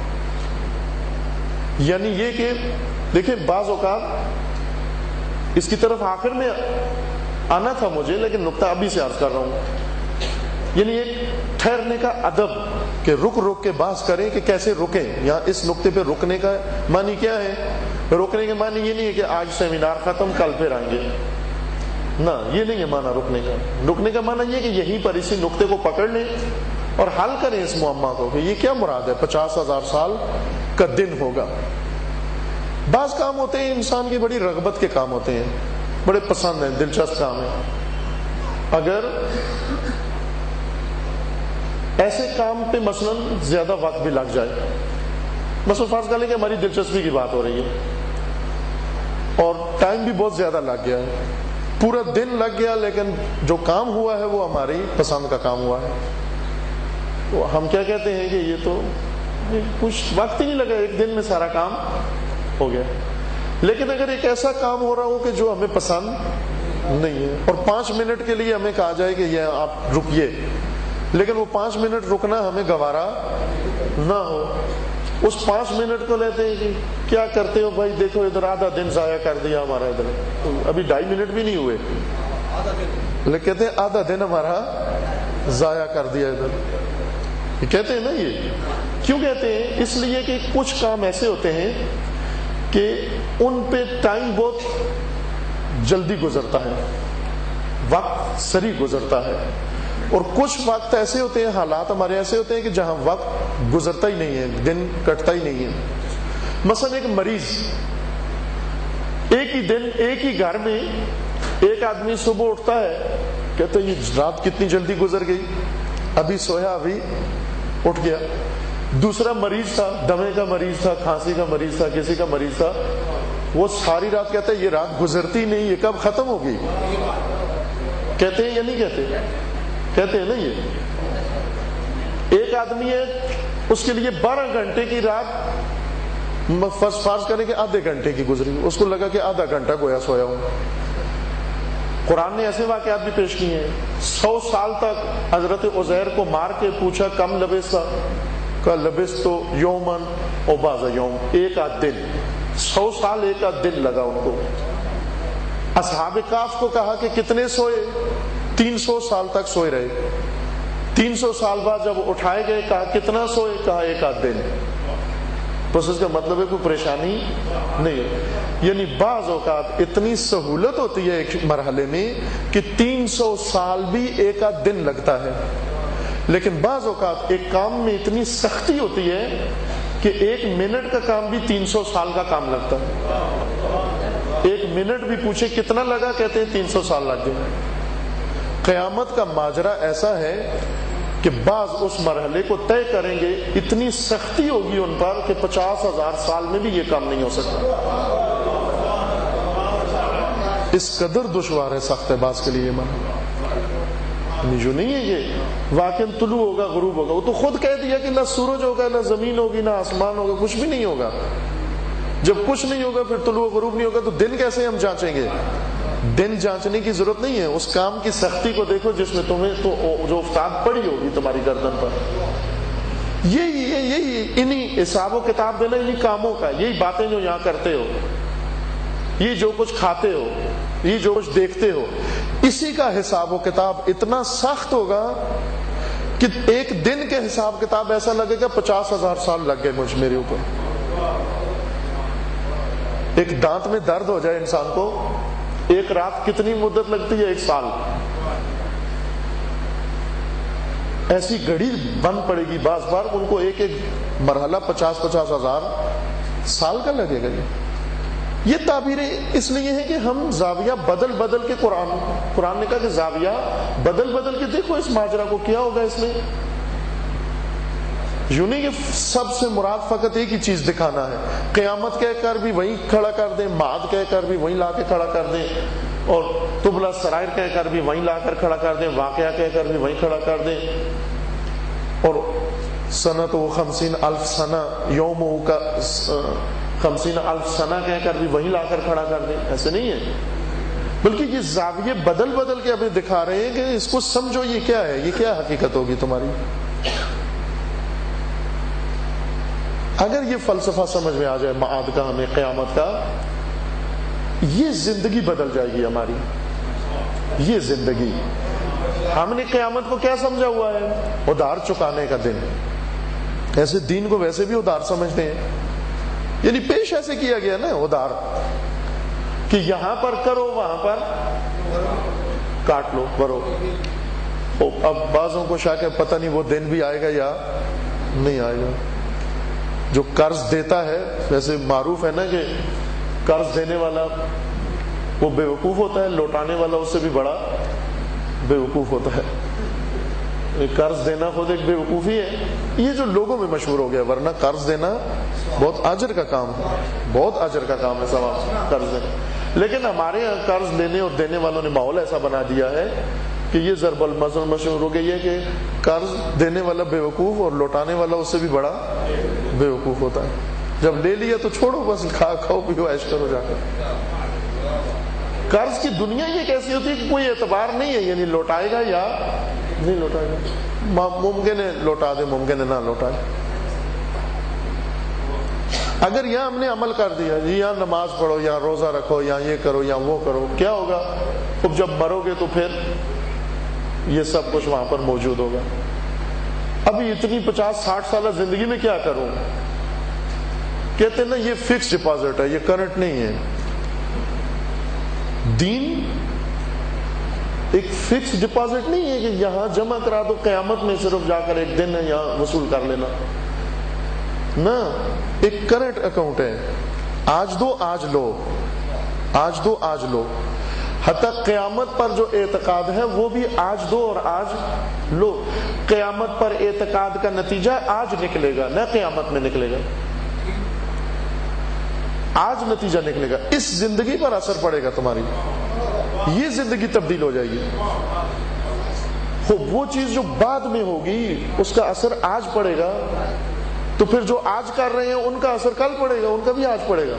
یعنی یہ کہ دیکھیں بعض اوقات اس کی طرف آخر میں آنا تھا مجھے، لیکن نقطہ ابھی سے عرض کر رہا ہوں. یعنی ایک ٹھہرنے کا ادب کہ رک رک کے بحث کریں کہ کیسے رکیں. یہاں اس نقطے پہ رکنے کا معنی کیا ہے؟ رکنے کے معنی یہ نہیں ہے کہ آج سیمینار ختم کل پھر آئیں گے، نہ یہ نہیں ہے معنی رکنے کا. رکنے کا معنی یہ کہ یہیں پر اسی نقطے کو پکڑ لیں اور حل کریں اس معمہ کو کہ یہ کیا مراد ہے پچاس ہزار سال کا دن ہوگا. بعض کام ہوتے ہیں انسان کی بڑی رغبت کے کام ہوتے ہیں، بڑے پسند ہیں، دلچسپ کام ہیں. اگر ایسے کام پہ مثلا زیادہ وقت بھی لگ جائے، مثلا فرض کر لیں کہ ہماری دلچسپی کی بات ہو رہی ہے اور ٹائم بھی بہت زیادہ لگ گیا ہے، پورا دن لگ گیا، لیکن جو کام ہوا ہے وہ ہماری پسند کا کام ہوا ہے، تو ہم کیا کہتے ہیں کہ یہ تو کچھ وقت ہی نہیں لگا، ایک دن میں سارا کام ہو گیا. لیکن اگر ایک ایسا کام ہو رہا ہو کہ جو ہمیں پسند نہیں ہے اور پانچ منٹ کے لیے ہمیں کہا جائے کہ یہ آپ رکیے، لیکن وہ پانچ منٹ رکنا ہمیں گوارا نہ ہو، اس پانچ منٹ کو لیتے ہیں کہ کیا کرتے ہو بھائی، دیکھو ادھر آدھا دن ضائع کر دیا ہمارا، ادھر ابھی ڈھائی منٹ بھی نہیں ہوئے، لیکن کہتے ہیں آدھا دن ہمارا ضائع کر دیا ادھر. یہ کہتے ہیں نا، یہ کیوں کہتے ہیں؟ اس لیے کہ کچھ کام ایسے ہوتے ہیں کہ ان پہ ٹائم بہت جلدی گزرتا ہے، وقت سری گزرتا ہے، اور کچھ وقت ایسے ہوتے ہیں، حالات ہمارے ایسے ہوتے ہیں کہ جہاں وقت گزرتا ہی نہیں ہے، دن کٹتا ہی نہیں ہے. مثلا ایک مریض، ایک ہی دن ایک ہی گھر میں ایک آدمی صبح اٹھتا ہے، کہتا ہے یہ رات کتنی جلدی گزر گئی، ابھی سویا ابھی اٹھ گیا. دوسرا مریض تھا، دمے کا مریض تھا، کھانسی کا مریض تھا، کسی کا مریض تھا، وہ ساری رات کہتا ہے یہ رات گزرتی نہیں، یہ کب ختم ہوگی. کہتے ہیں یا نہیں کہتے؟ کہتے ہیں نا. یہ ایک آدمی ہے، اس کے لیے بارہ گھنٹے کی رات فرض کریں کہ آدھے گھنٹے کی گزری، اس کو لگا کہ آدھا گھنٹہ گویا سویا ہوں. قرآن نے ایسے واقعات بھی پیش کیے ہیں. سو سال تک حضرت عزیر کو مار کے پوچھا کم لبثت، کا لبثت تو یومن او بعض یوم، ایک آدھ دن. سو سال ایک آدھ دن لگا ان کو. اصحاب کہف کو کہا کہ کتنے سوئے؟ تین سو سال تک سوئے رہے. تین سو سال بعد جب اٹھائے گئے کہا کتنا سوئے؟ کہا ایک آدھ دن. بس اس کا مطلب ہے کوئی پریشانی نہیں ہے. یعنی بعض اوقات اتنی سہولت ہوتی ہے ایک مرحلے میں کہ تین سو سال بھی ایک آدھ دن لگتا ہے، لیکن بعض اوقات ایک کام میں اتنی سختی ہوتی ہے کہ ایک منٹ کا کام بھی تین سو سال کا کام لگتا ہے. ایک منٹ بھی پوچھے کتنا لگا، کہتے ہیں تین سو سال لگ گئے. قیامت کا ماجرا ایسا ہے کہ بعض اس مرحلے کو طے کریں گے، اتنی سختی ہوگی ان پر کہ پچاس ہزار سال میں بھی یہ کام نہیں ہو سکتا. اس قدر دشوار ہے، سخت ہے بعض کے لیے. مرحلہ جو نہیں ہے یہ واقعی طلوع ہوگا غروب ہوگا. وہ تو خود کہہ دیا کہ نہ سورج ہوگا، نہ زمین ہوگی، نہ آسمان ہوگا، کچھ بھی نہیں ہوگا. جب کچھ نہیں ہوگا پھر طلوع غروب نہیں ہوگا تو دن کیسے ہم جانچیں گے؟ دن جانچنے کی ضرورت نہیں ہے. اس کام کی سختی کو دیکھو جس میں تمہیں تو جو افتاد پڑی ہوگی تمہاری گردن پر. یہی یہی انہی حساب و کتاب دینا انہی کاموں کا، یہی باتیں جو یہاں کرتے ہو، یہ جو کچھ کھاتے ہو، یہ جو کچھ دیکھتے ہو، اسی کا حساب و کتاب اتنا سخت ہوگا کہ ایک دن کے حساب کتاب ایسا لگے گا پچاس ہزار سال لگ گئے مجھ میرے اوپر. ایک دانت میں درد ہو جائے انسان کو، ایک رات کتنی مدت لگتی ہے؟ ایک سال. ایسی گھڑی بند پڑے گی بعض بار ان کو ایک ایک مرحلہ پچاس پچاس ہزار سال کا لگے گا. یہ تعبیریں اس لیے ہیں کہ ہم زاویہ بدل بدل کے قرآن قرآن نے کہا کہ زاویہ بدل بدل کے دیکھو اس ماجرا کو، کیا ہوگا اس میں. یوں نہیں کہ سب سے مراد فقط ایک ہی چیز دکھانا ہے. قیامت کہہ کر بھی وہیں کھڑا کر دیں، معاد کہہ کر بھی وہیں لا کے کھڑا کر دیں، اور تبلا سرائر کہہ کر بھی وہیں لا کر کھڑا کر دیں، واقعہ کہہ کر بھی وہیں کھڑا کر دیں، اور سنت و خمسین الف سنہ یوم کا خمسین الف سنہ کہہ کر بھی وہیں لا کر کھڑا کر دیں. ایسے نہیں ہے، بلکہ یہ زاویے بدل بدل کے ہمیں دکھا رہے ہیں کہ اس کو سمجھو یہ کیا ہے، یہ کیا حقیقت ہوگی تمہاری. اگر یہ فلسفہ سمجھ میں آ جائے معاد کا، ہمیں قیامت کا، یہ زندگی بدل جائے گی ہماری. یہ زندگی ہم نے قیامت کو کیا سمجھا ہوا ہے؟ ادھار چکانے کا دن. ایسے دین کو ویسے بھی ادھار سمجھتے ہیں، یعنی پیش ایسے کیا گیا نا ادھار کہ یہاں پر کرو وہاں پر کاٹ لو برو. اب بعضوں کو شاید پتہ نہیں وہ دن بھی آئے گا یا نہیں آئے گا. جو قرض دیتا ہے، ویسے معروف ہے نا کہ قرض دینے والا وہ بے وقوف ہوتا ہے، لوٹانے والا اس سے بھی بڑا بے وقوف ہوتا ہے. قرض دینا خود ایک بے وقوفی ہے. یہ جو لوگوں میں مشہور ہو گیا، ورنہ قرض دینا بہت اجر کا کام ہے، بہت اجر کا کام ہے ثواب قرض دینا. لیکن ہمارے یہاں قرض لینے اور دینے والوں نے ماحول ایسا بنا دیا ہے کہ یہ ضرب المثل مشہور ہو گئی ہے کہ قرض دینے والا بے وقوف اور لوٹانے والا اس سے بھی بڑا بے وقوف ہوتا ہے. جب لے لیا تو چھوڑو، بس کھا کھاؤ پیو عیش کرو جا کر. قرض کی دنیا یہ کیسی ہوتی ہے کہ کوئی اعتبار نہیں ہے، یعنی لوٹائے گا یا نہیں لوٹائے گا. ممکن ہے لوٹا دے، ممکن ہے نہ لوٹائے. اگر یہاں ہم نے عمل کر دیا، یہاں نماز پڑھو، یہاں روزہ رکھو، یہاں یہ کرو، یہاں وہ کرو، کیا ہوگا؟ اب جب مرو گے تو پھر یہ سب کچھ وہاں پر موجود ہوگا. ابھی اتنی پچاس ساٹھ سالہ زندگی میں کیا کروں؟ کہتے ہیں نا یہ فکس ڈپازٹ ہے، یہ کرنٹ نہیں ہے. دین ایک فکس ڈپازٹ نہیں ہے کہ یہاں جمع کرا دو، قیامت میں صرف جا کر ایک دن ہے یہاں وصول کر لینا. نہ، ایک کرنٹ اکاؤنٹ ہے. آج دو آج لو، آج دو آج لو. حتی قیامت پر جو اعتقاد ہے وہ بھی آج دو اور آج لو. قیامت پر اعتقاد کا نتیجہ آج نکلے گا، نہ قیامت میں نکلے گا. آج نتیجہ نکلے گا. اس زندگی پر اثر پڑے گا تمہاری، یہ زندگی تبدیل ہو جائے گی. وہ چیز جو بعد میں ہوگی اس کا اثر آج پڑے گا، تو پھر جو آج کر رہے ہیں ان کا اثر کل پڑے گا، ان کا بھی آج پڑے گا.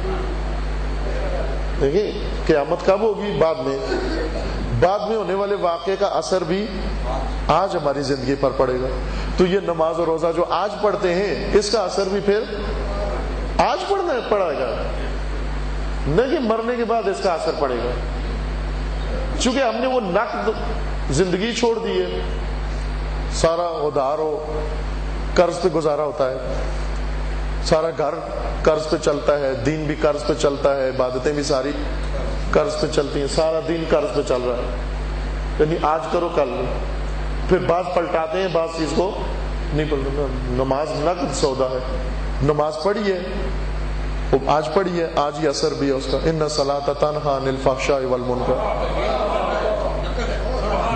دیکھیں قیامت کب ہوگی؟ بعد میں. بعد میں ہونے والے واقعے کا اثر بھی آج ہماری زندگی پر پڑے گا. تو یہ نماز اور روزہ جو آج پڑھتے ہیں اس کا اثر بھی پھر آج پڑھنا پڑے گا، نہ کہ مرنے کے بعد اس کا اثر پڑے گا. چونکہ ہم نے وہ نقد زندگی چھوڑ دی ہے، سارا ادھار ہو، قرض پہ گزارا ہوتا ہے، سارا گھر قرض پہ چلتا ہے، دین بھی قرض پہ چلتا ہے، عبادتیں بھی ساری قرض پہ چلتی ہیں، سارا دین قرض پہ چل رہا ہے. یعنی آج کرو کل نہیں. پھر بعض پلٹاتے ہیں، بعض چیز کو نہیں پلٹنا. نماز نقد سودا ہے، نماز پڑھی ہے، آج پڑھی ہے، آج ہی اثر بھی ہے اس کا. ان الصلاۃ تنہی عن الفحشاء والمنکر.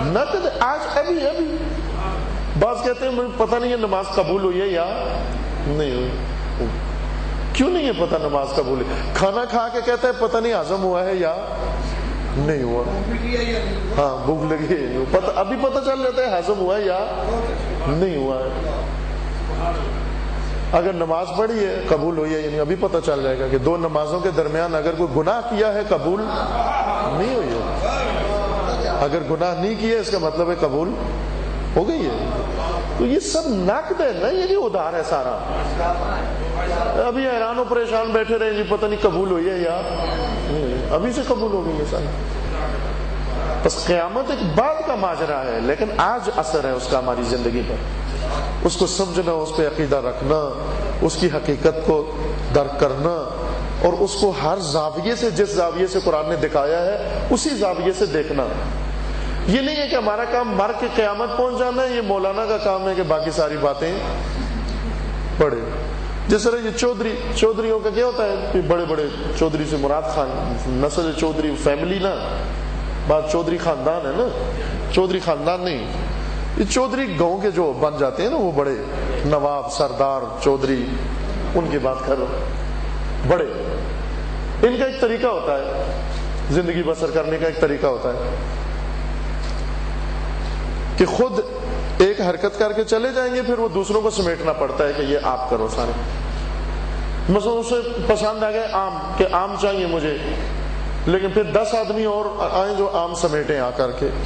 نقد آج ابھی ابھی بعض کہتے ہیں مجھے پتہ نہیں ہے نماز قبول ہوئی ہے یا نہیں ہوئی. کیوں نہیں ہے پتہ نماز قبول ہے؟ کھانا کھا کے کہتا ہے پتہ نہیں ہضم ہوا ہے یا نہیں ہوا. ہاں بھوک لگی ہے, پتہ ابھی پتہ چل جاتا ہے ہضم ہوا ہے یا نہیں ہوا ہے. اگر نماز پڑھی ہے قبول ہوئی ہے یعنی ابھی پتہ چل جائے گا کہ دو نمازوں کے درمیان اگر کوئی گناہ کیا ہے قبول نہیں ہوئی ہے. اگر گناہ نہیں کیا اس کا مطلب ہے قبول ہو گئی ہے. تو یہ سب نقد ہے نا, یہ بھی ادھار ہے سارا. ابھی حیران و پریشان بیٹھے رہے جی پتہ نہیں قبول ہوئی ہے یا ابھی سے قبول ہو گئی ہے سارا. بس قیامت ایک بعد کا ماجرا ہے, لیکن آج اثر ہے اس کا ہماری زندگی پر. اس کو سمجھنا, اس پہ عقیدہ رکھنا, اس کی حقیقت کو درک کرنا, اور اس کو ہر زاویے سے, جس زاویے سے قرآن نے دکھایا ہے اسی زاویے سے دیکھنا. یہ نہیں ہے کہ ہمارا کام مر کے قیامت پہنچ جانا ہے, یہ مولانا کا کام ہے کہ باقی ساری باتیں پڑھے. جس طرح یہ چودھری چودھریوں کا کیا ہوتا ہے, بڑے بڑے چودھری سے مراد خان نسل چودھری فیملی نا, بات چودھری خاندان ہے نا, چودھری خاندان نہیں. یہ چودھری گاؤں کے جو بن جاتے ہیں نا وہ بڑے نواب سردار چودھری, ان کی بات کرو. بڑے ان کا ایک طریقہ ہوتا ہے زندگی بسر کرنے کا, ایک طریقہ ہوتا ہے کہ خود ایک حرکت کر کے چلے جائیں گے, پھر وہ دوسروں کو سمیٹنا پڑتا ہے کہ یہ آپ کرو سارے. مثلا اسے پسند آ گئے آم, کہ آم چاہیے مجھے, لیکن پھر دس آدمی اور آئیں جو آم سمیٹیں آ کر کے,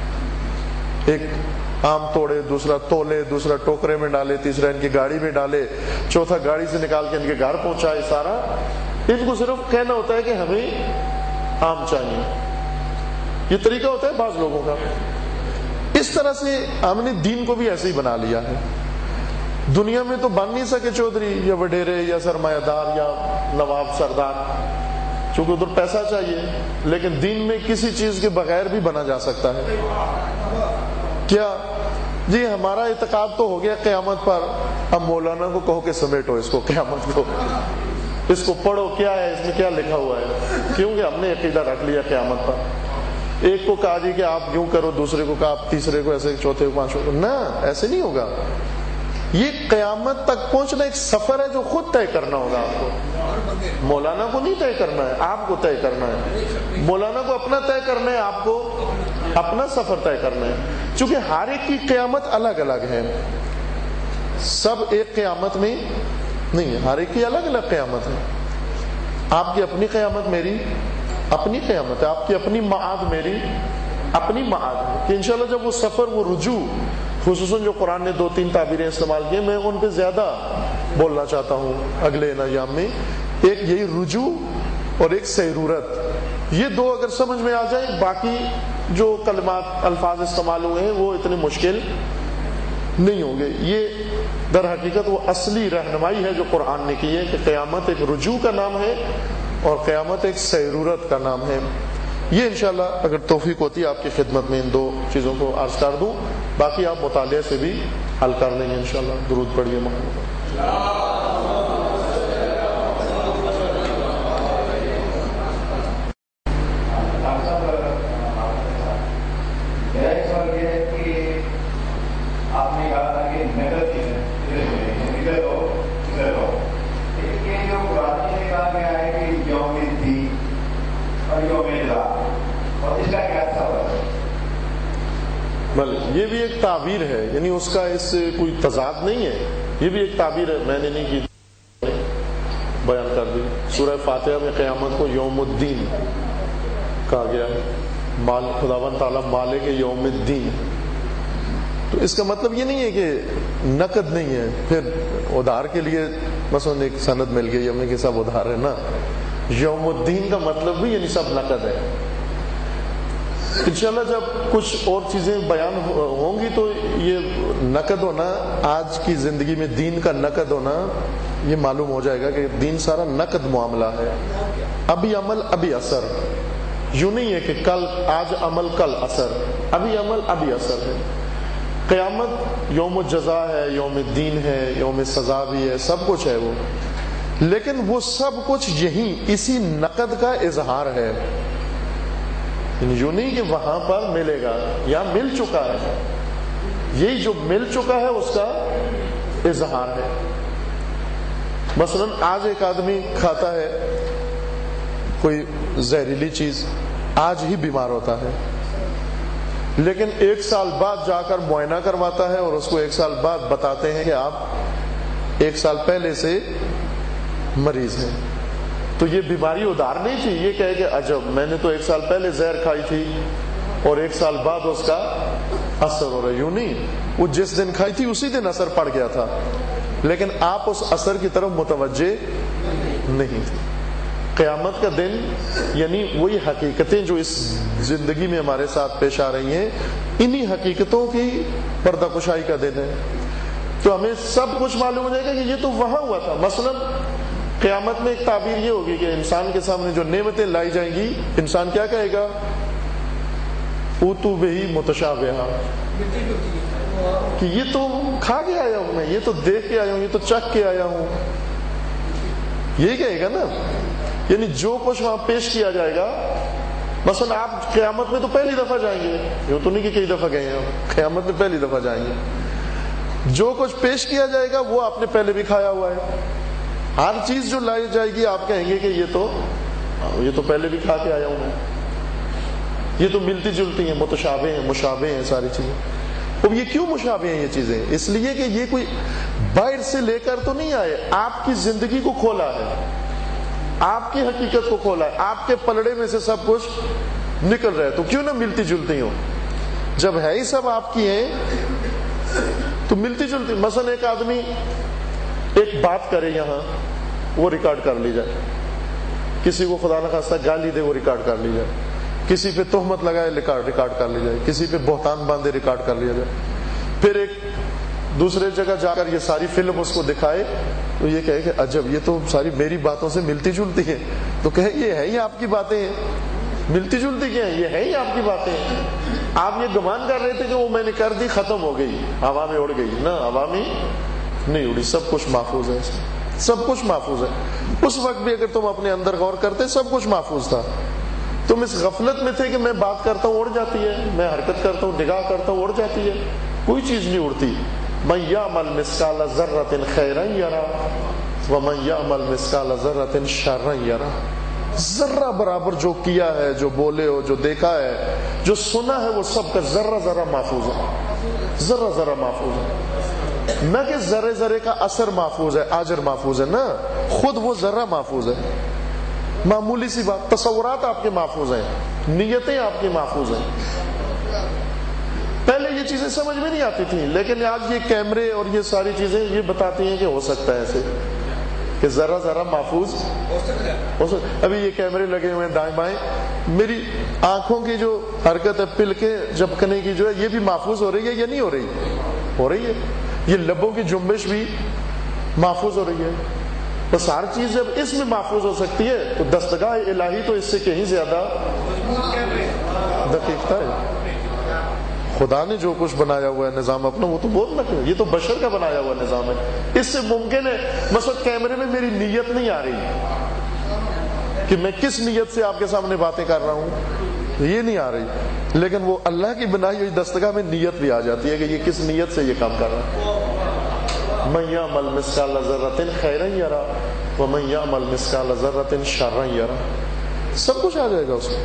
ایک آم توڑے, دوسرا تولے, دوسرا ٹوکرے میں ڈالے, تیسرا ان کی گاڑی میں ڈالے, چوتھا گاڑی سے نکال کے ان کے گھر پہنچائے. سارا ان کو صرف کہنا ہوتا ہے کہ ہمیں آم چاہیے. یہ طریقہ ہوتا ہے بعض لوگوں کا. اس طرح سے ہم نے دین کو بھی ایسے ہی بنا لیا ہے. دنیا میں تو بن نہیں سکے چودھری یا وڈیرے یا سرمایہ دار یا نواب سردار, چونکہ ادھر پیسہ چاہیے, لیکن دین میں کسی چیز کے بغیر بھی بنا جا سکتا ہے. کیا جی ہمارا اعتقاد تو ہو گیا قیامت پر, اب مولانا کو کہو کہ سمیٹو اس کو, قیامت کو, اس کو پڑھو کیا ہے اس میں کیا لکھا ہوا ہے, کیونکہ ہم نے عقیدہ رکھ لیا قیامت پر. ایک کو کہا جی کہ آپ یوں کرو, دوسرے کو کہا آپ, تیسرے کو ایسے, چوتھے کو پانچوں کو, نہ ایسے نہیں ہوگا. یہ قیامت تک پہنچنا ایک سفر ہے جو خود طے کرنا ہوگا آپ کو. مولانا کو نہیں طے کرنا ہے, آپ کو طے کرنا ہے. مولانا کو اپنا طے کرنا ہے, آپ کو اپنا سفر طے کرنا ہے. چونکہ ہر ایک کی قیامت الگ الگ ہے, سب ایک قیامت میں نہیں ہے, ہر ایک کی الگ الگ قیامت ہے. آپ کی اپنی قیامت, میری اپنی قیامت ہے, آپ کی اپنی معاد, میری اپنی معاد ہے. کہ انشاءاللہ جب وہ سفر, وہ رجوع, خصوصاً جو قرآن نے دو تین تعبیریں استعمال کی, میں ان پہ زیادہ بولنا چاہتا ہوں اگلے ایام میں. ایک یہی رجوع اور ایک سیرورت, یہ دو اگر سمجھ میں آ جائیں, باقی جو کلمات الفاظ استعمال ہوئے ہیں وہ اتنے مشکل نہیں ہوں گے. یہ در حقیقت وہ اصلی رہنمائی ہے جو قرآن نے کی ہے کہ قیامت ایک رجوع کا نام ہے اور قیامت ایک سیرورت کا نام ہے. یہ انشاءاللہ اگر توفیق ہوتی ہے آپ کی خدمت میں ان دو چیزوں کو عرض کر دوں, باقی آپ مطالعے سے بھی حل کر لیں گے انشاءاللہ. درود پڑھیے محمد. یہ بھی ایک تعبیر ہے, یعنی اس کا اس سے کوئی تضاد نہیں ہے, یہ بھی ایک تعبیر ہے, میں نے نہیں کی, بیان کر دی. سورہ فاتحہ میں قیامت کو یوم الدین کہا گیا ہے, مال خداوند تعالیٰ مالک یوم الدین. تو اس کا مطلب یہ نہیں ہے کہ نقد نہیں ہے. پھر ادھار کے لیے مثلا ایک سند مل گئی ہمیں کہ سب ادھار ہے نا, یوم الدین کا مطلب بھی یعنی سب نقد ہے. انشاءاللہ جب کچھ اور چیزیں بیان ہوں گی تو یہ نقد ہونا, آج کی زندگی میں دین کا نقد ہونا یہ معلوم ہو جائے گا کہ دین سارا نقد معاملہ ہے. ابھی عمل ابھی اثر, یوں نہیں ہے کہ کل آج عمل کل اثر, ابھی عمل ابھی اثر ہے. قیامت یوم جزا ہے, یوم دین ہے, یوم سزا بھی ہے, سب کچھ ہے وہ, لیکن وہ سب کچھ یہی اسی نقد کا اظہار ہے. یوں نہیں کہ وہاں پر ملے گا، یہاں مل چکا ہے، یہی جو مل چکا ہے اس کا اظہار ہے۔ مثلا آج ایک آدمی کھاتا ہے کوئی زہریلی چیز، آج ہی بیمار ہوتا ہے، لیکن ایک سال بعد جا کر معائنہ کرواتا ہے اور اس کو ایک سال بعد بتاتے ہیں کہ آپ ایک سال پہلے سے مریض ہیں۔ تو یہ بیماری ادھار نہیں تھی، یہ کہے کہ عجب میں نے تو ایک سال پہلے زہر کھائی تھی اور ایک سال بعد اس کا اثر ہو رہا ہے۔ یوں نہیں، وہ جس دن کھائی تھی اسی دن اثر پڑ گیا تھا، لیکن آپ اس اثر کی طرف متوجہ نہیں تھے۔ قیامت کا دن یعنی وہی حقیقتیں جو اس زندگی میں ہمارے ساتھ پیش آ رہی ہیں، انہی حقیقتوں کی پردہ کشائی کا دن ہے۔ تو ہمیں سب کچھ معلوم ہو جائے گا کہ یہ تو وہاں ہوا تھا۔ مثلا قیامت میں ایک تعبیر یہ ہوگی کہ انسان کے سامنے جو نعمتیں لائی جائیں گی، انسان کیا کہے گا؟ اوتو بہی متشابہہ، کہ یہ تو کھا کے آیا ہوں میں، یہ تو دیکھ کے آیا ہوں، یہ تو چکھ کے آیا ہوں، یہی کہے گا نا۔ یعنی جو کچھ وہاں پیش کیا جائے گا، مثلا آپ قیامت میں تو پہلی دفعہ جائیں گے، یہ تو نہیں کہ کئی دفعہ گئے ہیں، قیامت میں پہلی دفعہ جائیں گے، جو کچھ پیش کیا جائے گا وہ آپ نے پہلے بھی کھایا ہوا ہے۔ ہر چیز جو لائی جائے گی آپ کہیں گے کہ یہ تو یہ تو پہلے بھی کھا کے آیا ہوں میں، یہ تو ملتی جلتی ہیں، متشابہ ہیں، مشابہ ہیں ساری چیزیں۔ اب یہ کیوں مشابہ ہیں یہ چیزیں؟ اس لیے کہ یہ کوئی باہر سے لے کر تو نہیں آئے، آپ کی زندگی کو کھولا ہے، آپ کی حقیقت کو کھولا ہے، آپ کے پلڑے میں سے سب کچھ نکل رہا ہے، تو کیوں نہ ملتی جلتی ہوں؟ جب ہے ہی سب آپ کی ہیں تو ملتی جلتی۔ مثلا ایک آدمی ایک بات کرے یہاں، وہ ریکارڈ کر لی جائے، کسی کو خدا نخواستہ گالی دے وہ ریکارڈ کر لی جائے، کسی پہ تہمت لگائے ریکارڈ کر لی جائے، کسی پہ بہتان باندھے ریکارڈ کر لیا جائے، پھر ایک دوسرے جگہ جا کر یہ ساری فلم اس کو دکھائے تو یہ کہے کہ عجب یہ تو ساری میری باتوں سے ملتی جلتی ہے، تو کہے یہ ہے ہی آپ کی باتیں ہیں، ملتی جلتی کیا ہے، یہ ہے ہی آپ کی باتیں ہیں۔ آپ یہ گمان کر رہے تھے کہ وہ میں نے کر دی ختم ہو گئی، ہوا میں اڑ گئی، نہ ہوا میں نہیں اڑی، سب کچھ محفوظ ہے، اس میں سب کچھ محفوظ ہے۔ اس وقت بھی اگر تم اپنے اندر غور کرتے سب کچھ محفوظ تھا، تم اس غفلت میں تھے کہ میں بات کرتا ہوں اڑ جاتی ہے، میں حرکت کرتا ہوں نگاہ کرتا ہوں اڑ جاتی ہے، کوئی چیز نہیں اڑتی۔ من یعمل مثقال ذرۃ خیرا یرا ومن یعمل مثقال ذرۃ شرا یرا۔ ذرہ برابر جو کیا ہے، جو بولے ہو، جو دیکھا ہے، جو سنا ہے، وہ سب کا ذرہ ذرہ محفوظ ہے، ذرہ ذرہ محفوظ ہے۔ نہ کہ ذرے ذرے کا اثر محفوظ ہے، اجر محفوظ ہے، نہ، خود وہ ذرہ محفوظ ہے۔ معمولی سی بات، تصورات آپ کے محفوظ ہیں، نیتیں آپ کی محفوظ ہیں۔ پہلے یہ چیزیں سمجھ میں نہیں آتی تھیں، لیکن آج یہ کیمرے اور یہ ساری چیزیں یہ بتاتی ہیں کہ ہو سکتا ہے ایسے کہ ذرا ذرا محفوظ ہو سکتا ہے۔ ابھی یہ کیمرے لگے ہوئے ہیں دائیں بائیں، میری آنکھوں کی جو حرکت ہے، پل کے جھپکنے کی جو ہے، یہ بھی محفوظ ہو رہی ہے یا نہیں ہو رہی؟ ہو رہی ہے۔ یہ لبوں کی جنبش بھی محفوظ ہو رہی ہے۔ بس ہر چیز جب اس میں محفوظ ہو سکتی ہے تو دستگاہ الہی تو اس سے کہیں زیادہ دقیق ہے۔ خدا نے جو کچھ بنایا ہوا ہے نظام اپنا، وہ تو بہت نقل، یہ تو بشر کا بنایا ہوا نظام ہے۔ اس سے ممکن ہے مثلا کیمرے میں میری نیت نہیں آ رہی کہ میں کس نیت سے آپ کے سامنے باتیں کر رہا ہوں، یہ نہیں آ رہی، لیکن وہ اللہ کی بنائی ہوئی دستگاہ میں نیت بھی آ جاتی ہے کہ یہ کس نیت سے یہ کام کر رہا ہے۔ من یعمل مثقال ذرۃ خیرا یرا ومن یعمل مثقال ذرۃ شرا یرا، سب کچھ آ جائے گا اس میں،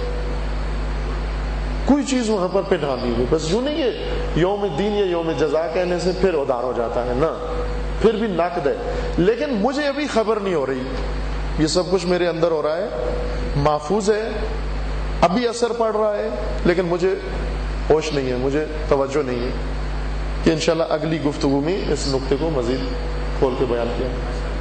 کوئی چیز وہاں پر پنہان نہیں ہوئی۔ بس یوں نہیں کہ یوم دین یا یوم جزا کہنے سے پھر ادار ہو جاتا ہے، نہ، پھر بھی نقد ہے، لیکن مجھے ابھی خبر نہیں ہو رہی، یہ سب کچھ میرے اندر ہو رہا ہے، محفوظ ہے، ابھی اثر پڑ رہا ہے، لیکن مجھے ہوش نہیں ہے، مجھے توجہ نہیں ہے کہ انشاءاللہ اگلی گفتگو میں اس نقطے کو مزید کھول کے بیان کیا۔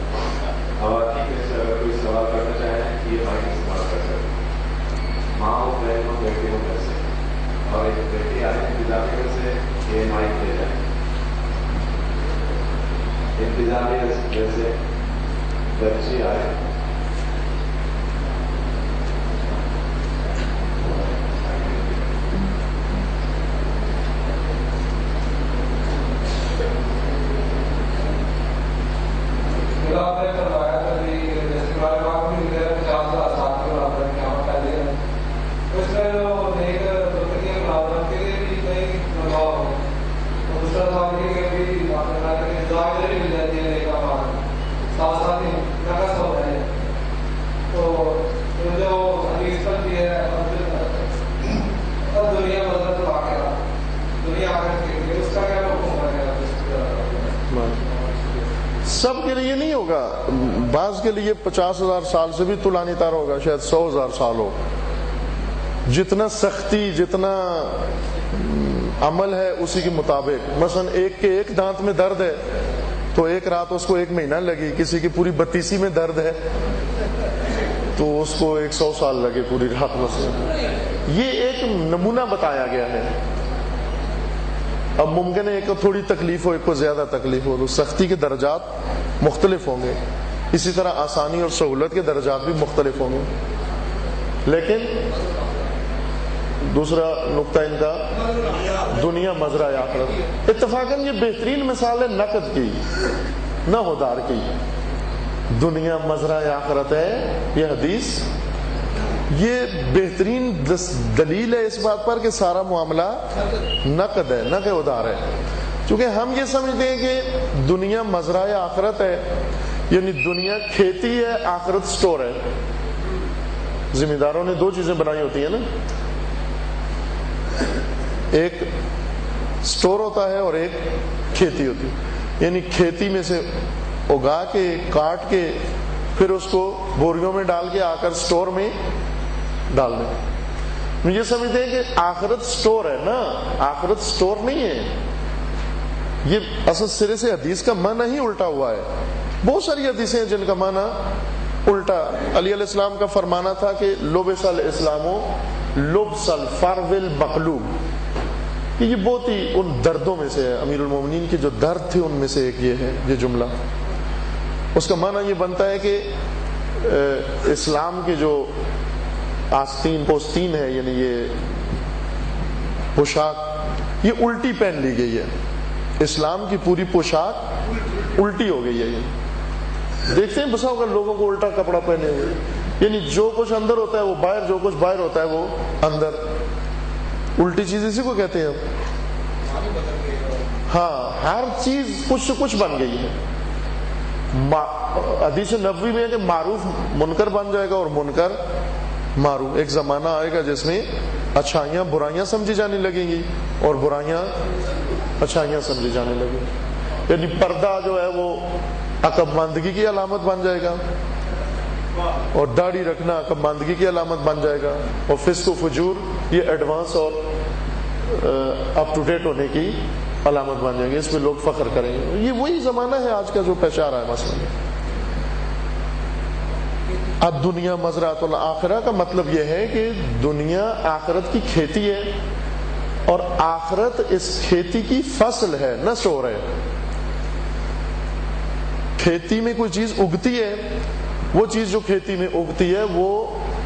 کوئی سوال کرنا چاہیں یہ مائک استعمال کر سکتے، ماں ہو بہن ہو بیٹے ہو گھر سے، اور ایک بیٹی آئے انتظامیہ سے یہ مائک دے جائیں، انتظامیہ سے بچی آئے، آپ نے فرمایا تھا کہ جیسے ہمارے باپ بھی پچاس ہزار سال کے برابر قیامت پہلے ہے، اس میں جو کے لیے نہیں ہوگا, بعض کے لیے پچاس ہزار سال سے بھی طولانی تار ہوگا, شاید سو ہزار سال ہو. جتنا سختی, جتنا عمل ہے اسی کے مطابق. مثلا ایک کے ایک دانت میں درد ہے تو ایک رات اس کو ایک مہینہ لگی, کسی کی پوری بتیسی میں درد ہے تو اس کو ایک سو سال لگے پوری رات میں. یہ ایک نمونہ بتایا گیا ہے. اب ممکن ہے ایک کو تھوڑی تکلیف ہو, ایک کو زیادہ تکلیف ہو, تو سختی کے درجات مختلف ہوں گے. اسی طرح آسانی اور سہولت کے درجات بھی مختلف ہوں گے. لیکن دوسرا نقطہ ان کا دنیا مزرعہ آخرت. اتفاقاً یہ بہترین مثال ہے نقد کی, نہ ہودار کی. دنیا مزرعہ آخرت ہے یہ حدیث, یہ بہترین دلیل ہے اس بات پر کہ سارا معاملہ نقد ہے, نہ کہ ادھار ہے. چونکہ ہم یہ سمجھتے ہیں کہ دنیا مزرعہ آخرت ہے, یعنی دنیا کھیتی ہے, آخرت سٹور ہے. ذمہ داروں نے دو چیزیں بنائی ہوتی ہیں نا, ایک سٹور ہوتا ہے اور ایک کھیتی ہوتی ہے. یعنی کھیتی میں سے اگا کے کاٹ کے پھر اس کو بوریوں میں ڈال کے آ کر سٹور میں ڈال دیں. یہ سمجھتے ہیں کہ آخرت سٹور ہے. نا, آخرت سٹور نہیں ہے. یہ اصل سرے سے حدیث کا معنی ہی الٹا ہوا ہے. بہت ساری حدیثیں ہیں جن کا معنی الٹا. علی علیہ السلام کا فرمانا تھا کہ لبس الاسلام لبس الفرو المقلوب. یہ بہت ہی ان دردوں میں سے ہے, امیر المومنین کے جو درد تھے ان میں سے ایک یہ ہے یہ جملہ. اس کا معنی یہ بنتا ہے کہ اسلام کے جو آستین پوستین ہے, یعنی یہ پوشاک, یہ الٹی پہن لی گئی ہے. اسلام کی پوری پوشاک الٹی ہو گئی ہے. یہ دیکھتے ہیں بسا ہوگا لوگوں کو الٹا کپڑا پہنے ہوئے, یعنی جو کچھ اندر ہوتا ہے وہ باہر, جو کچھ باہر ہوتا ہے وہ اندر. الٹی چیز اسی کو کہتے ہیں. ہاں, ہر چیز کچھ سے کچھ بن گئی ہے. حدیث نبوی میں ہے کہ معروف منکر بن جائے گا اور منکر معروف. ایک زمانہ آئے گا جس میں اچھائیاں برائیاں سمجھی جانے لگیں گی اور برائیاں اچھائیاں سمجھی جانے لگیں گی. یعنی پردہ جو ہے وہ عقب ماندگی کی علامت بن جائے گا, اور داڑھی رکھنا عقب ماندگی کی علامت بن جائے گا, اور فسق و فجور یہ ایڈوانس اور اپ ٹو ڈیٹ ہونے کی علامت بن جائے گی. اس میں لوگ فخر کریں گے. یہ وہی زمانہ ہے آج کا جو پیش آ رہا ہے مثلا. اب دنیا مزرعۃ الآخرہ کا مطلب یہ ہے کہ دنیا آخرت کی کھیتی ہے, اور آخرت اس کھیتی کی فصل ہے, نہ سٹور ہے. کھیتی میں کوئی چیز اگتی ہے, وہ چیز جو کھیتی میں اگتی ہے وہ